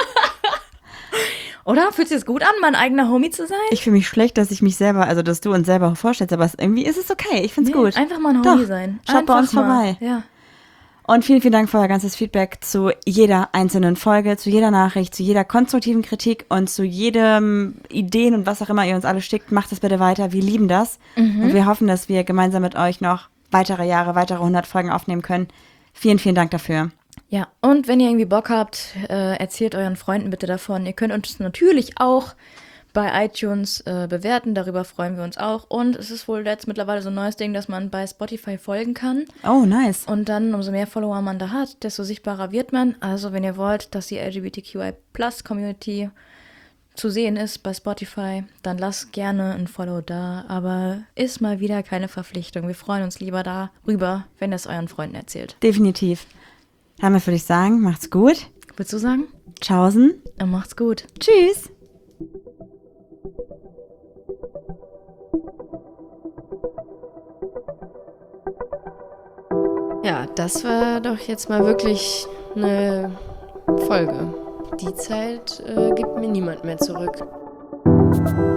Oder? Fühlt sich das gut an, mein eigener Homie zu sein? Ich fühle mich schlecht, dass ich mich selber, also dass du uns selber vorstellst, aber irgendwie ist es okay. Ich finde es gut. Einfach mal ein Homie sein. Schaut bei uns vorbei. Ja. Und vielen, vielen Dank für euer ganzes Feedback zu jeder einzelnen Folge, zu jeder Nachricht, zu jeder konstruktiven Kritik und zu jedem Ideen und was auch immer ihr uns alle schickt. Macht das bitte weiter. Wir lieben das. Und wir hoffen, dass wir gemeinsam mit euch noch weitere 100 Folgen aufnehmen können. Vielen, vielen Dank dafür. Ja, und wenn ihr irgendwie Bock habt, erzählt euren Freunden bitte davon. Ihr könnt uns natürlich auch bei iTunes bewerten, darüber freuen wir uns auch. Und es ist wohl jetzt mittlerweile so ein neues Ding, dass man bei Spotify folgen kann. Oh, nice. Und dann, umso mehr Follower man da hat, desto sichtbarer wird man. Also wenn ihr wollt, dass die LGBTQI+-Community zu sehen ist bei Spotify, dann lasst gerne ein Follow da. Aber ist mal wieder keine Verpflichtung. Wir freuen uns lieber darüber, wenn ihr es euren Freunden erzählt. Definitiv. Damit würde ich sagen, macht's gut. Willst du sagen? Tschaußen. Macht's gut. Tschüss. Ja, das war doch jetzt mal wirklich eine Folge. Die Zeit gibt mir niemand mehr zurück.